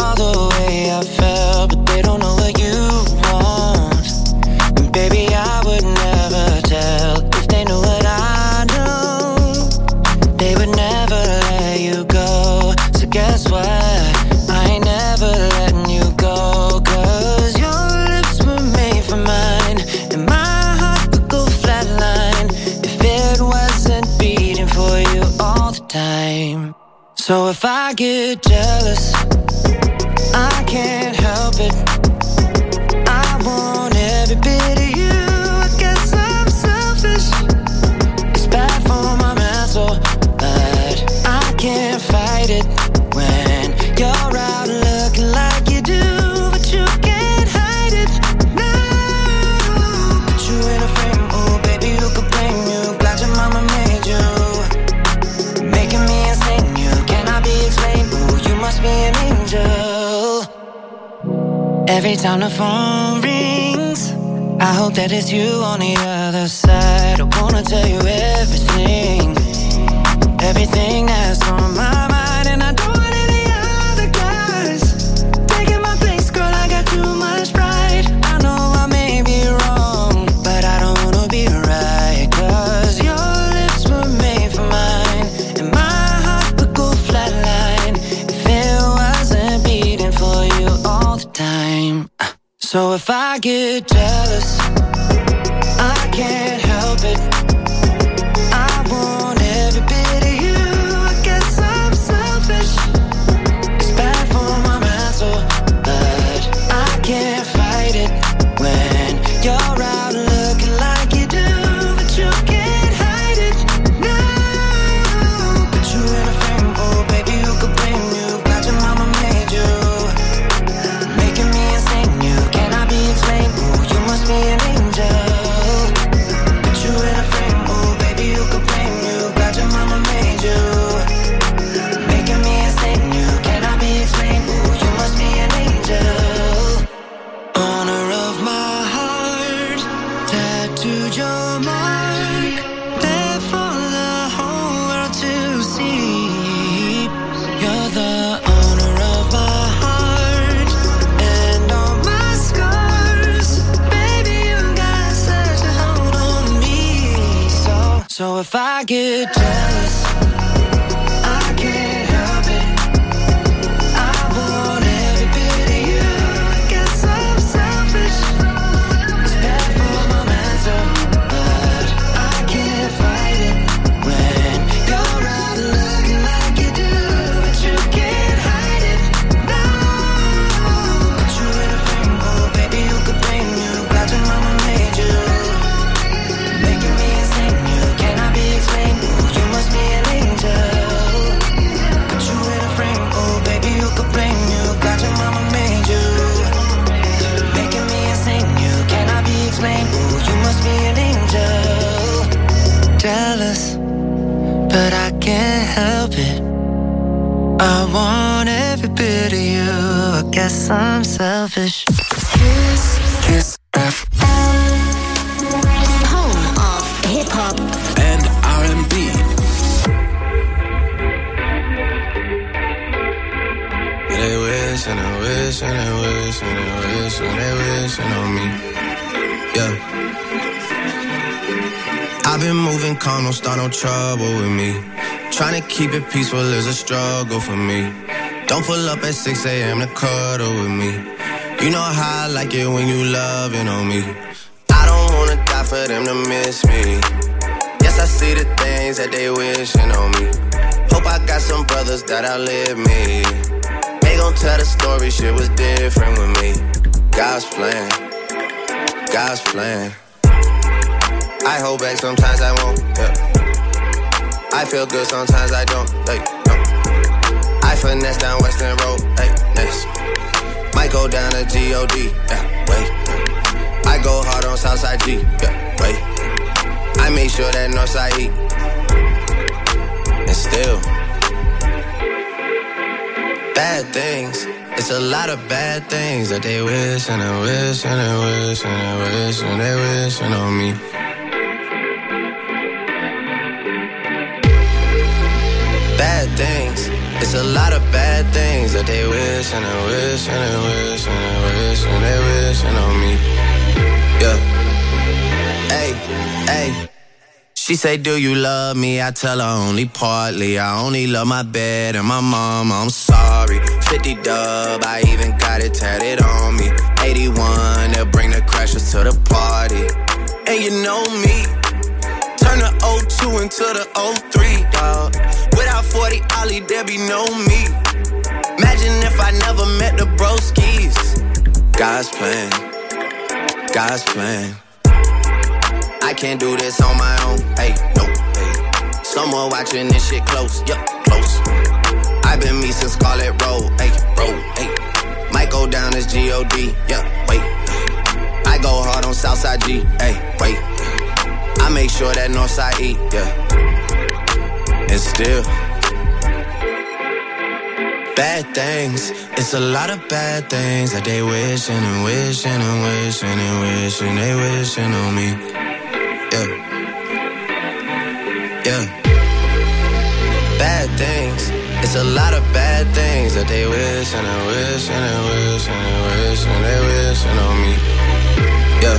[SPEAKER 12] I So if I get jealous, I can't help it. I want every bit of you. I guess I'm selfish. It's bad for my mental, but I can't fight it when you're out looking like you do, but you can't hide it. No, put you in a frame, oh baby, who could blame you? Glad your mama made you, making me insane. You cannot be explained. Oh, you must be an angel. Every time the phone rings, I hope that it's you on the other side. I wanna tell you everything, everything that's on my mind, and I don't want any other guys taking my place, girl. I got too much pride. I know I may be wrong, but I don't wanna be right, 'cause your lips were made for mine, and my heart would go flatline if it wasn't beating for you all the time. So if I get jealous, I can't help it. I want every bit of you. I guess I'm selfish. It's bad for my mental, but I can't fight it when you're out looking like you do, but you can't hide it. No, put you in a frame, oh baby, who could blame you? Glad your mama made you, making me insane. You cannot be explained. Oh, you must be an angel. Put you in a frame, oh baby, who could blame you? Glad your mama made you, making me insane. You cannot be explained. Oh, you must be an angel. Honor of my heart, tattooed your mark, there for the whole world to see. You're the owner of my heart and all my scars. Baby, you got such a hold on me. So, so if I get jealous, I can't help it. I want every bit of you. I guess I'm selfish. It's bad for my mental, but I can't fight it when you're out looking like you do, but you can't hide it. No, put you in a frame, oh baby, who could blame you? Glad your mama made you, making me insane. You cannot be explained. Oh, you must be an angel. Put you in a frame, oh baby, who could blame you? Glad your mama made you, making me insane. You cannot be explained. Oh, you must be an angel. Jealous, but I can't help it. I want every bit of you. I guess I'm selfish. Kiss, Kiss F M,
[SPEAKER 15] home of hip hop
[SPEAKER 14] and R and B.
[SPEAKER 11] They wish and they wish and they wish and they wish and they wishing on me. Yeah. I've been moving calm, don't start no trouble with me. Trying to keep it peaceful is a struggle for me. Don't pull up at six a.m. to cuddle with me. You know how I like it when you loving on me. I don't wanna die for them to miss me. Yes, I see the things that they wishing on me. Hope I got some brothers that outlive me. They gon' tell the story, shit was different with me. God's plan, God's plan. I hold back, sometimes I won't, yeah. I feel good, sometimes I don't, like, no. I finesse down Western Road, hey, next. Might go down to G O D, yeah, wait. I go hard on Southside G, yeah, wait. I make sure that Northside eat. And still, bad things. It's a lot of bad things that they wish and they wish and they wish and they wish and they wishing on me. Bad things. It's a lot of bad things that they wish and they wish and they wish and they wish and they wishing on me. Yeah. Hey, hey. She say, do you love me? I tell her only partly. I only love my bed and my mama, I'm sorry. fifty dub, I even got it tatted on me. eighty-one, they'll bring the crashers to the party. and you know me. Turn the oh two into the oh three, dawg. Without
[SPEAKER 21] I forty Ollie, there be no me. Imagine if I never met the broskies. God's plan, God's plan. I can't do this on my own, hey, no, hey. Someone watching this shit close, yup, close. I've been me since Scarlet Road, hey, road, hey. Might go down as G O D, yeah, wait. I go hard on Southside G, hey, wait. I make sure that Northside E, yeah. And still bad things, it's a lot of bad things that they wishing and wishing and wishing and wishing they wishing on me. Yeah, yeah. Bad things, it's a lot of bad things that they wishing and wishing and wishing and wishing they wishing on me. Yeah.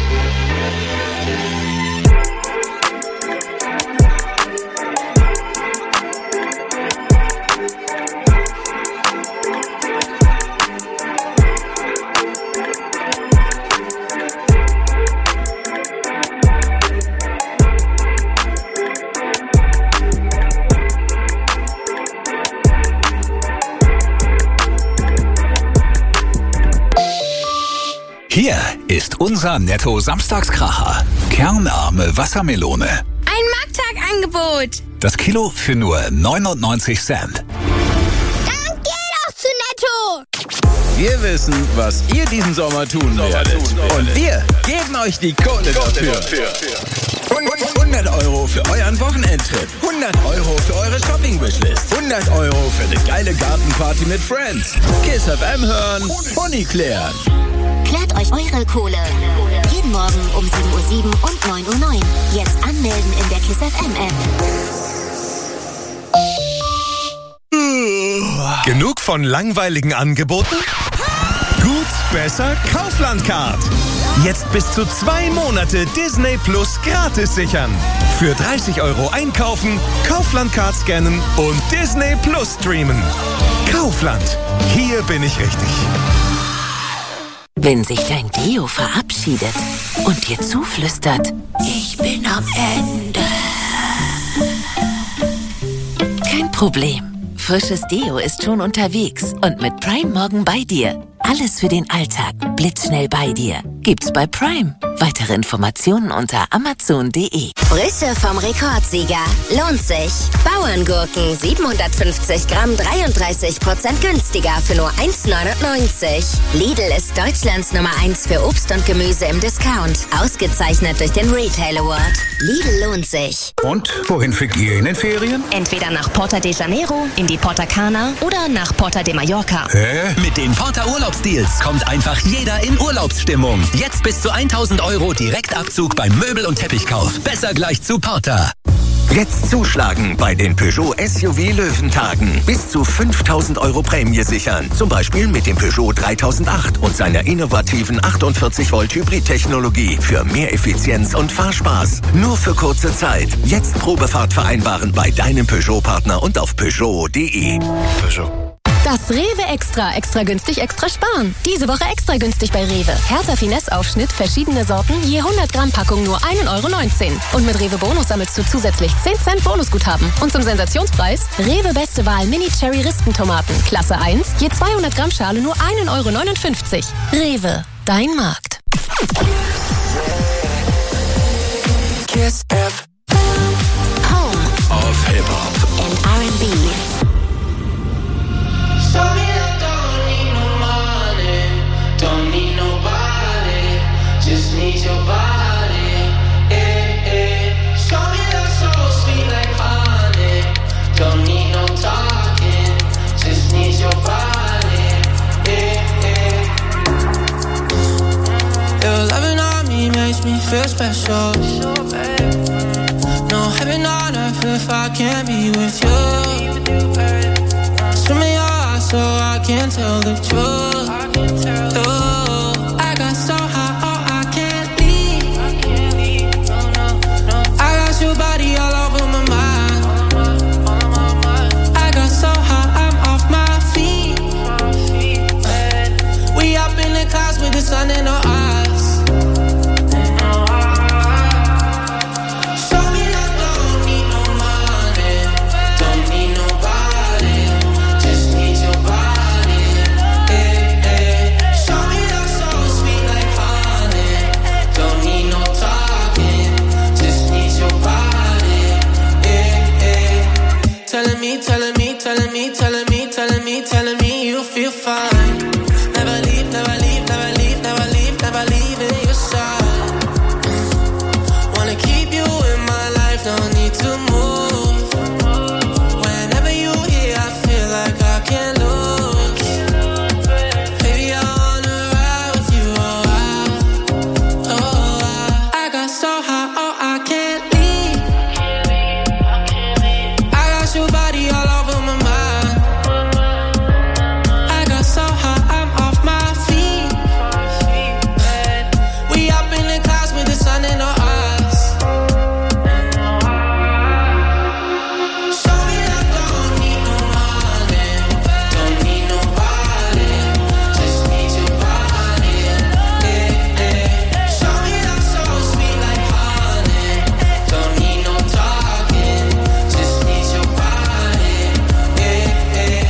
[SPEAKER 14] Hier ist unser Netto-Samstagskracher. Kernarme Wassermelone.
[SPEAKER 16] Ein Markttagangebot.
[SPEAKER 14] Das Kilo für nur neunundneunzig Cent.
[SPEAKER 16] Dann geh doch zu Netto.
[SPEAKER 22] Wir wissen, was ihr diesen Sommer tun werdet. Und wir geben euch die Kohle dafür. hundert Euro für euren Wochenendtrip. hundert Euro für eure Shopping-Wishlist. hundert Euro für eine geile Gartenparty mit Friends. Kiss F M hören, Pony klären.
[SPEAKER 15] Klärt euch eure Kohle. Jeden Morgen um sieben Uhr sieben und neun Uhr neun. Jetzt anmelden in der Kiss F M App.
[SPEAKER 23] Genug von langweiligen Angeboten? Gut, besser, Kaufland-Card. Jetzt bis zu zwei Monate Disney Plus gratis sichern. Für dreißig Euro einkaufen, Kaufland-Card scannen und Disney Plus streamen. Kaufland. Hier bin ich richtig.
[SPEAKER 24] Wenn sich dein Deo verabschiedet und dir zuflüstert, ich bin am Ende. Kein Problem. Frisches Deo ist schon unterwegs und mit Prime morgen bei dir. Alles für den Alltag, blitzschnell bei dir. Gibt's bei Prime. Weitere Informationen unter amazon punkt de.
[SPEAKER 15] Frische vom Rekordsieger. Lohnt sich. Bauerngurken siebenhundertfünfzig Gramm, dreiunddreißig Prozent günstiger für nur eins neunundneunzig. Lidl ist Deutschlands Nummer eins für Obst und Gemüse im Discount. Ausgezeichnet durch den Retail Award. Lidl lohnt sich.
[SPEAKER 14] Und wohin fliegt ihr in den Ferien?
[SPEAKER 25] Entweder nach Porto de Janeiro, in die Porta Cana oder nach Porta de Mallorca.
[SPEAKER 14] Hä?
[SPEAKER 10] Mit den Porta Urlaubsdeals kommt einfach jeder in Urlaubsstimmung. Jetzt bis zu tausend Euro Direktabzug beim Möbel- und Teppichkauf. Besser gleich zu Porta. Jetzt zuschlagen bei den Peugeot S U V Löwentagen. Bis zu fünftausend Euro Prämie sichern. Zum Beispiel mit dem Peugeot dreitausendacht und seiner innovativen achtundvierzig Volt Hybrid-Technologie für mehr Effizienz und Fahrspaß. Nur für kurze Zeit. Jetzt Probefahrt vereinbaren bei deinem Peugeot-Partner und auf Peugeot punkt de.
[SPEAKER 23] Peugeot.
[SPEAKER 25] Das Rewe Extra. Extra günstig, extra sparen. Diese Woche extra günstig bei Rewe. Hertha Finesse-Aufschnitt, verschiedene Sorten, je hundert Gramm Packung nur ein Euro neunzehn. Und mit Rewe Bonus sammelst du zusätzlich zehn Cent Bonusguthaben. Und zum Sensationspreis Rewe Beste Wahl Mini Cherry Rispentomaten. Klasse eins, je zweihundert Gramm Schale nur ein Euro neunundfünfzig. Rewe, dein Markt.
[SPEAKER 12] Kiss F
[SPEAKER 15] Home
[SPEAKER 14] of Hip-Hop
[SPEAKER 15] and R and B.
[SPEAKER 11] Sorry, I don't need no money, don't need nobody, just need your body, eh, eh. Sorry, that's so sweet like honey, don't need no talking, just need your body, eh, eh. Your loving on me makes me feel special, no heaven on earth if I can't be with you. Swim me so I can't tell the truth. Oh, I got so high, oh, I can't leave. I got your body all over my mind. I got so high, I'm off my feet. We up in the clouds with the sun in our eyes. Show me I don't need no money, don't need me, telling me, telling me, telling me, telling me, telling me you feel fine. Never leave, never leave, never leave, never leave, never leave in your side. Wanna keep you in my life, no need to move. Whenever you here, I feel like I can't lose. Baby, I wanna ride with you, oh I, oh I. I got so high, oh I can't leave. I got your body all over my mind. I got so high, I'm off my feet. We up in the clouds with the sun in our eyes. Show me love, don't need no money, don't need nobody, just need your body. Yeah, yeah. Show me love so sweet like honey, don't need no talking, just need your body. Yeah, yeah.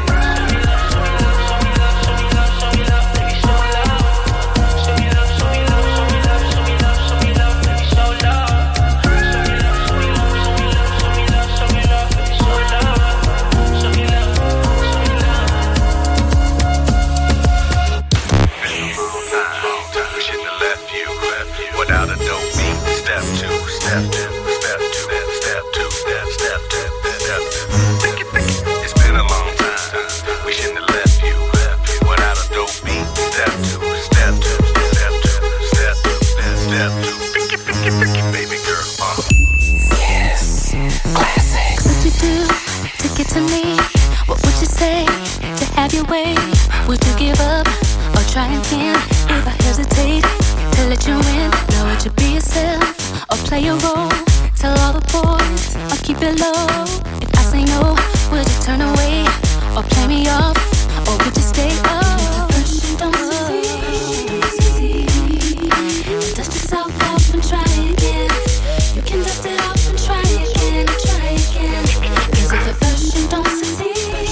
[SPEAKER 3] We shouldn't have left you without a dope beat. Step two, step two, step two, step two, step, step two, step two. Think it, think it. It's been a long time. We shouldn't have left you without a dope beat. Step two, step two, step two, step two, step, step two. Pick it, pick it, pick it, baby girl. Uh.
[SPEAKER 2] Yes, classic. What would you do to get to me? What would you say to have your way? Would you give up or try again? If I hesitate to let you in, now would you be yourself or play a role? Tell all the boys or keep it low. If I say no, would you turn away or play me off? Or would you stay up? First you don't succeed, dust yourself off and try again. You can dust it off and try again, try again. Cause if at first you don't succeed,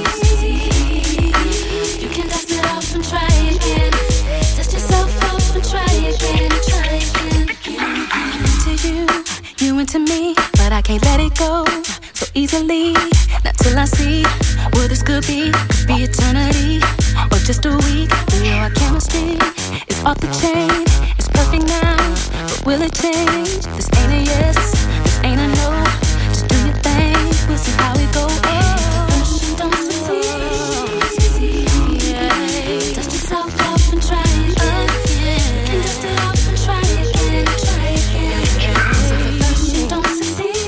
[SPEAKER 2] you can dust it off and try again. Dust yourself off and try again, try again. Into you, you into me, but I can't let it go so easily. Not till I see what this could be. Could be eternity or just a week. We know our chemistry is off the chain. It's perfect now, but will it change? This ain't a yes, this ain't a no. Just do your thing, we'll see how it goes. First you don't succeed, yeah. Dust yourself off and try again. You can dust it off and try again, try again. Cause if at first you don't succeed,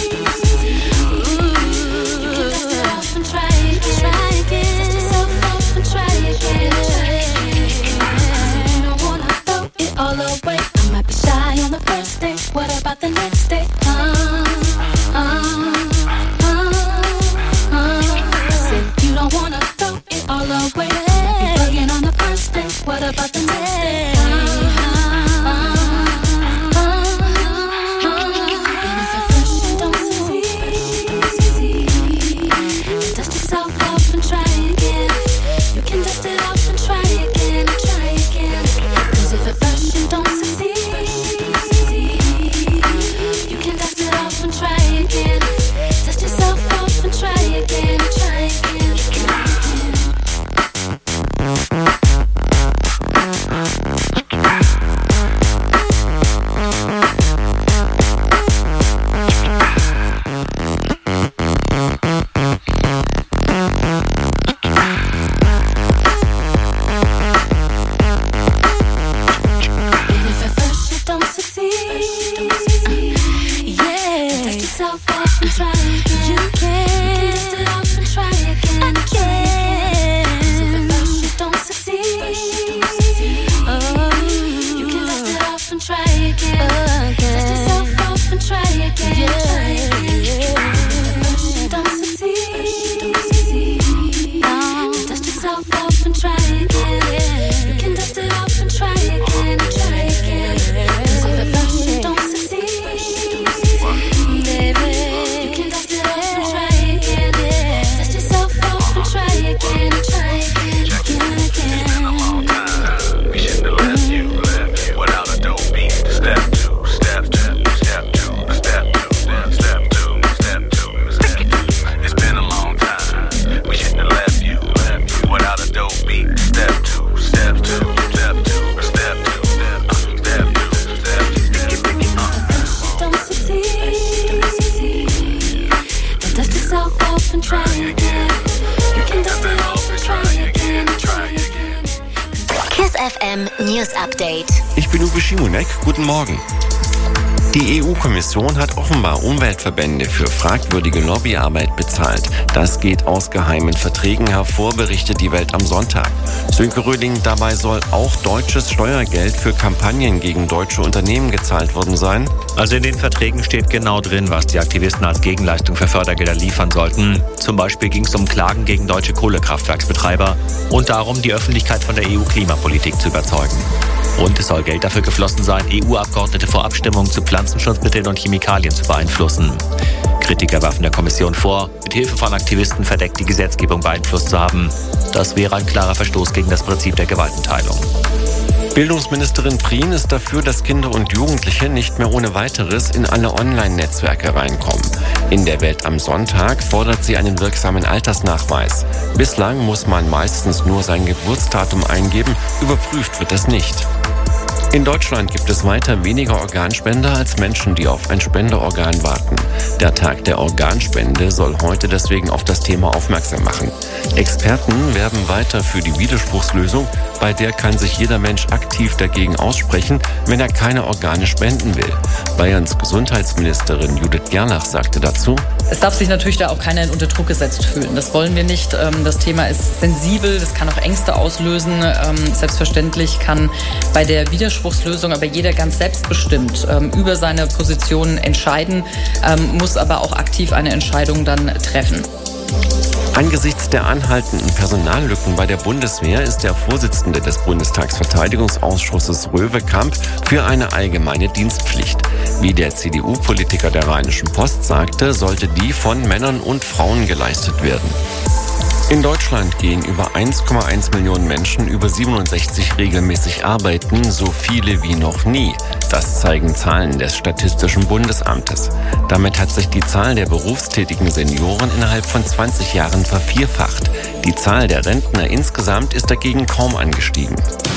[SPEAKER 2] you can dust it off and try again, try again. Dust yourself off and try again, try again. Cause if you don't wanna throw it all away, I might be shy on the first day. What about the next day? Uh, uh, uh, uh. I said you don't wanna throw it all away. Might be bugging on the first day. What about the next day? Uh, uh, uh, uh. And if at first you don't succeed, dust yourself off and try again. You can dust it off and try again, try again. Cause if at first you don't succeed, you can dust it off and try again. Dust yourself off and try again, try again, try again. And if at first you don't succeed, yeah, dust yourself off and try again. You can dust it off and try again, try again. 'Cause if at first you don't succeed, oh, you can dust it off and try again. Dust yourself off and try again, try again. If at first you don't succeed, oh, dust yourself off and try again. You can dust it off and try again, try again. 'Cause if at first you don't succeed, baby, you can dust it off and try again. Dust yourself off and try
[SPEAKER 15] F M News Update.
[SPEAKER 1] Ich bin Uwe Schimonek. Guten Morgen. Die E U-Kommission hat offenbar Umweltverbände für fragwürdige Lobbyarbeit bezahlt. Das geht aus geheimen Verträgen hervor, berichtet die Welt am Sonntag. Sönke Röding, dabei soll auch deutsches Steuergeld für Kampagnen gegen deutsche Unternehmen gezahlt worden sein.
[SPEAKER 4] Also in den Verträgen steht genau drin, was die Aktivisten als Gegenleistung für Fördergelder liefern sollten. Zum Beispiel ging es um Klagen gegen deutsche Kohlekraftwerksbetreiber und darum, die Öffentlichkeit von der E U-Klimapolitik zu überzeugen. Und es soll Geld dafür geflossen sein, E U-Abgeordnete vor Abstimmungen zu Pflanzenschutzmitteln und Chemikalien zu beeinflussen. Kritiker werfen der Kommission vor, mit Hilfe von Aktivisten verdeckt die Gesetzgebung beeinflusst zu haben. Das wäre ein klarer Verstoß gegen das Prinzip der Gewaltenteilung.
[SPEAKER 1] Bildungsministerin Prien ist dafür, dass Kinder und Jugendliche nicht mehr ohne weiteres in alle Online-Netzwerke reinkommen. In der Welt am Sonntag fordert sie einen wirksamen Altersnachweis. Bislang muss man meistens nur sein Geburtsdatum eingeben, überprüft wird es nicht. In Deutschland gibt es weiter weniger Organspender als Menschen, die auf ein Spenderorgan warten. Der Tag der Organspende soll heute deswegen auf das Thema aufmerksam machen. Experten werben weiter für die Widerspruchslösung, bei der kann sich jeder Mensch aktiv dagegen aussprechen, wenn er keine Organe spenden will. Bayerns Gesundheitsministerin Judith Gerlach sagte dazu:
[SPEAKER 6] Es darf sich natürlich da auch keiner unter Druck gesetzt fühlen. Das wollen wir nicht. Das Thema ist sensibel, das kann auch Ängste auslösen. Selbstverständlich kann bei der Widerspruchslösung aber jeder ganz selbstbestimmt über seine Position entscheiden, muss aber auch aktiv eine Entscheidung dann treffen.
[SPEAKER 1] Angesichts der anhaltenden Personallücken bei der Bundeswehr ist der Vorsitzende des Bundestagsverteidigungsausschusses Röwekamp für eine allgemeine Dienstpflicht. Wie der C D U-Politiker der Rheinischen Post sagte, sollte die von Männern und Frauen geleistet werden. In Deutschland gehen über eins Komma eins Millionen Menschen über siebenundsechzig regelmäßig arbeiten, so viele wie noch nie. Das zeigen Zahlen des Statistischen Bundesamtes. Damit hat sich die Zahl der berufstätigen Senioren innerhalb von zwanzig Jahren vervierfacht. Die Zahl der Rentner insgesamt ist dagegen kaum angestiegen.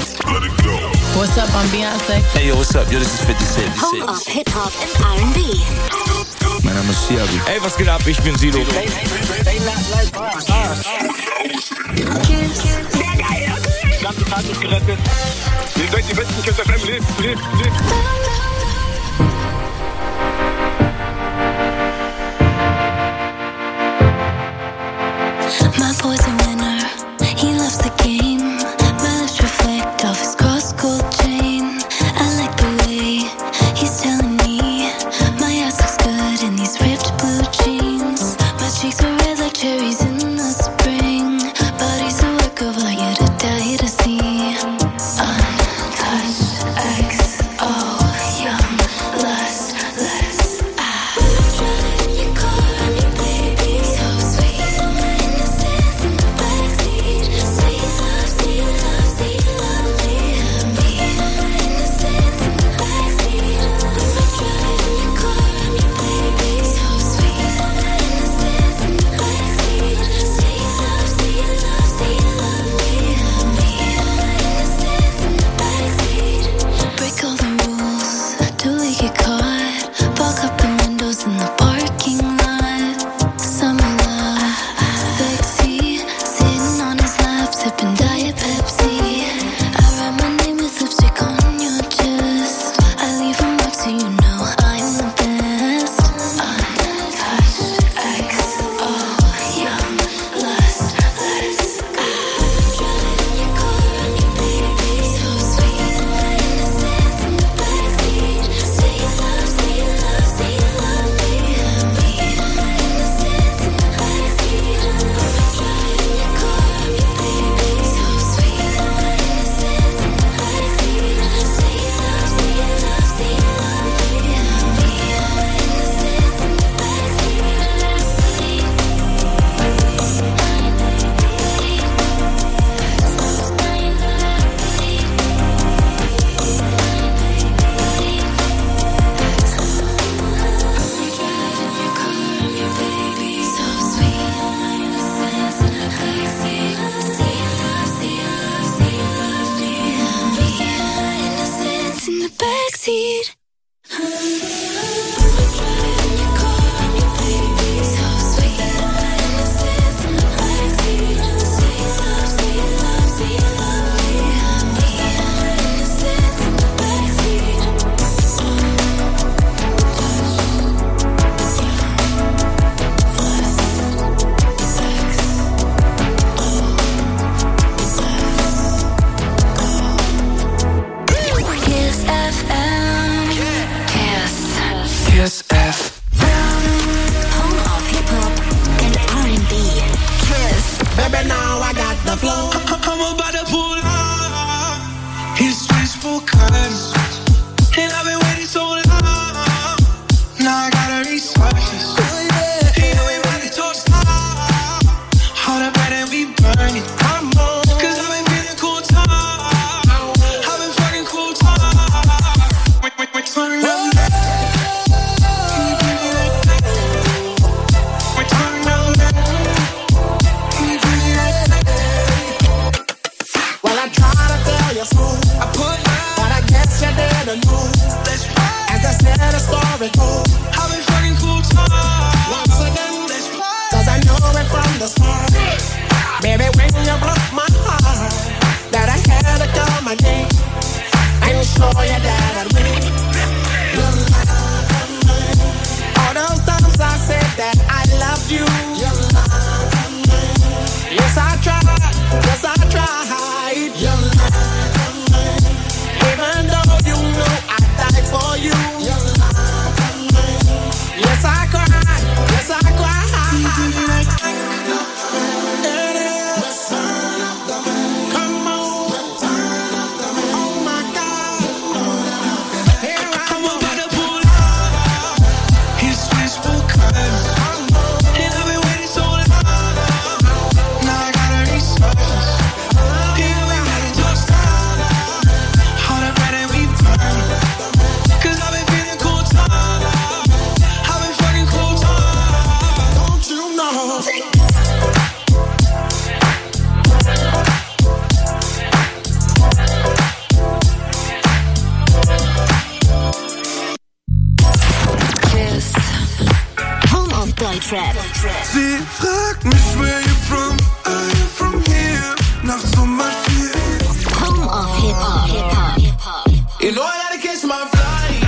[SPEAKER 2] What's up, I'm Beyonce.
[SPEAKER 8] Hey, yo, what's up? Yo, this is fifty Cent.
[SPEAKER 15] Home of Hip-Hop and R and B.
[SPEAKER 8] Mein Name ist Siabi. Ey, was geht ab? Ich bin Sido.
[SPEAKER 9] Ganze Tag ist gerettet. Ihr seid die besten Kiss F M. Lebt, lebt, lebt.
[SPEAKER 7] My boy's a winner. He loves the game. My lips reflect off his cross-gold chain. I like the way he's telling me my ass looks good in these ripped blue jeans. My cheeks are red like cherries in the spring. Body's a work of art, you're to die to see. Untouched X O, young lust, less. Ah. Driving your car, I'm your baby. So sweet, innocence in the backseat. Sweet love, sweet love, sweet love, me. Me, innocence in the backseat. Driving your car, I'm your baby. So sweet, innocence in the backseat.
[SPEAKER 5] swore your dad I'd win. All those times I said that I loved you. Yes, I tried. Yes, I tried. Even though you know I died for you. Yes, I cried. Yes, I cried. Come on. Oh my God. Here I am. I'm about to pull up. His wishful kind. And I've been waiting so long. Now I gotta resource. Here we waiting to start. All the bread that we burn. Cause I've been feeling cool time. I've been fucking cool time. Don't you know?
[SPEAKER 15] Kiss. Home of Deutschrap.
[SPEAKER 3] Sie fragt mich, where you from? I'm from here. Nachts um mal vier.
[SPEAKER 15] Home of Hip-Hop. Hip-Hop.
[SPEAKER 5] You know I gotta catch my flight.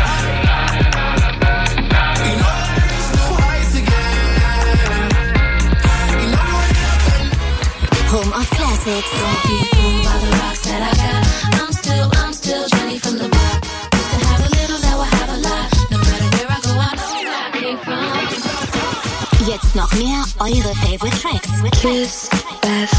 [SPEAKER 5] You know I gotta reach new heights again. You know I
[SPEAKER 15] Home of Classics.
[SPEAKER 2] Don't be fooled by the rocks that I got. I'm still, I'm still Jenny from the block. Used to have a little, now I have a lot. No matter where I go, I know where I came from.
[SPEAKER 15] Jetzt noch mehr eure Favorite Tracks.
[SPEAKER 2] Kiss F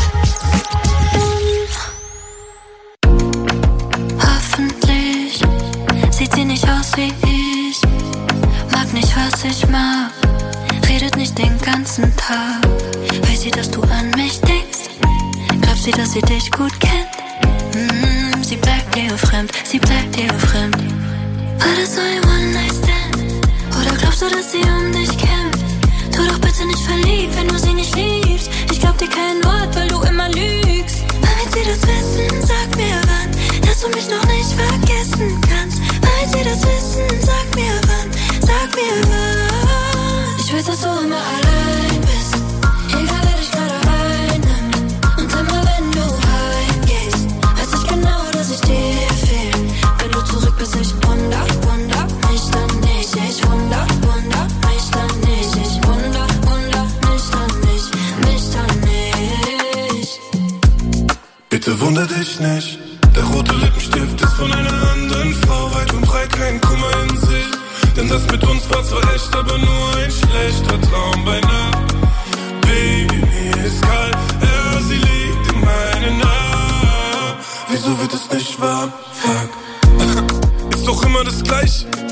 [SPEAKER 2] M.
[SPEAKER 13] Hoffentlich sieht sie nicht aus wie ich. Mag nicht, was ich mag. Redet nicht den ganzen Tag. Weiß sie, dass du an mich denkst? Glaubt sie, dass sie dich gut kennt? Mm, sie bleibt dir fremd, sie bleibt dir fremd. War das so ein One-Night-Stand? Oder glaubst du, dass sie um dich kämpft? Tu doch bitte nicht verliebt, wenn du sie nicht liebst. Ich glaub dir kein Wort, weil du immer lügst. Damit sie das wissen, sag mir wann, dass du mich noch nicht vergessen kannst. Damit sie das wissen, sag mir wann, sag mir wann. Ich weiß, dass du immer allein bist, egal wer dich gerade einnimmt. Und immer wenn du heimgehst, weiß ich genau, dass ich dir fehl. Wenn du zurück bist, ich wunder, wunder mich dann nicht. Ich wunder, wunder mich dann nicht. Ich wunder, wunder mich dann nicht, mich dann nicht.
[SPEAKER 3] Bitte wunder dich nicht. Der rote Lippenstift ist von einer anderen Frau. Weit und breit kein Kummer in sich. Denn das mit uns war zwar echt, aber nur ein schlechter Traum bei Nacht. Baby, mir ist kalt, ja, sie liegt in meinen Armen. Wieso wird es nicht warm? Fuck. Ist doch immer das Gleiche.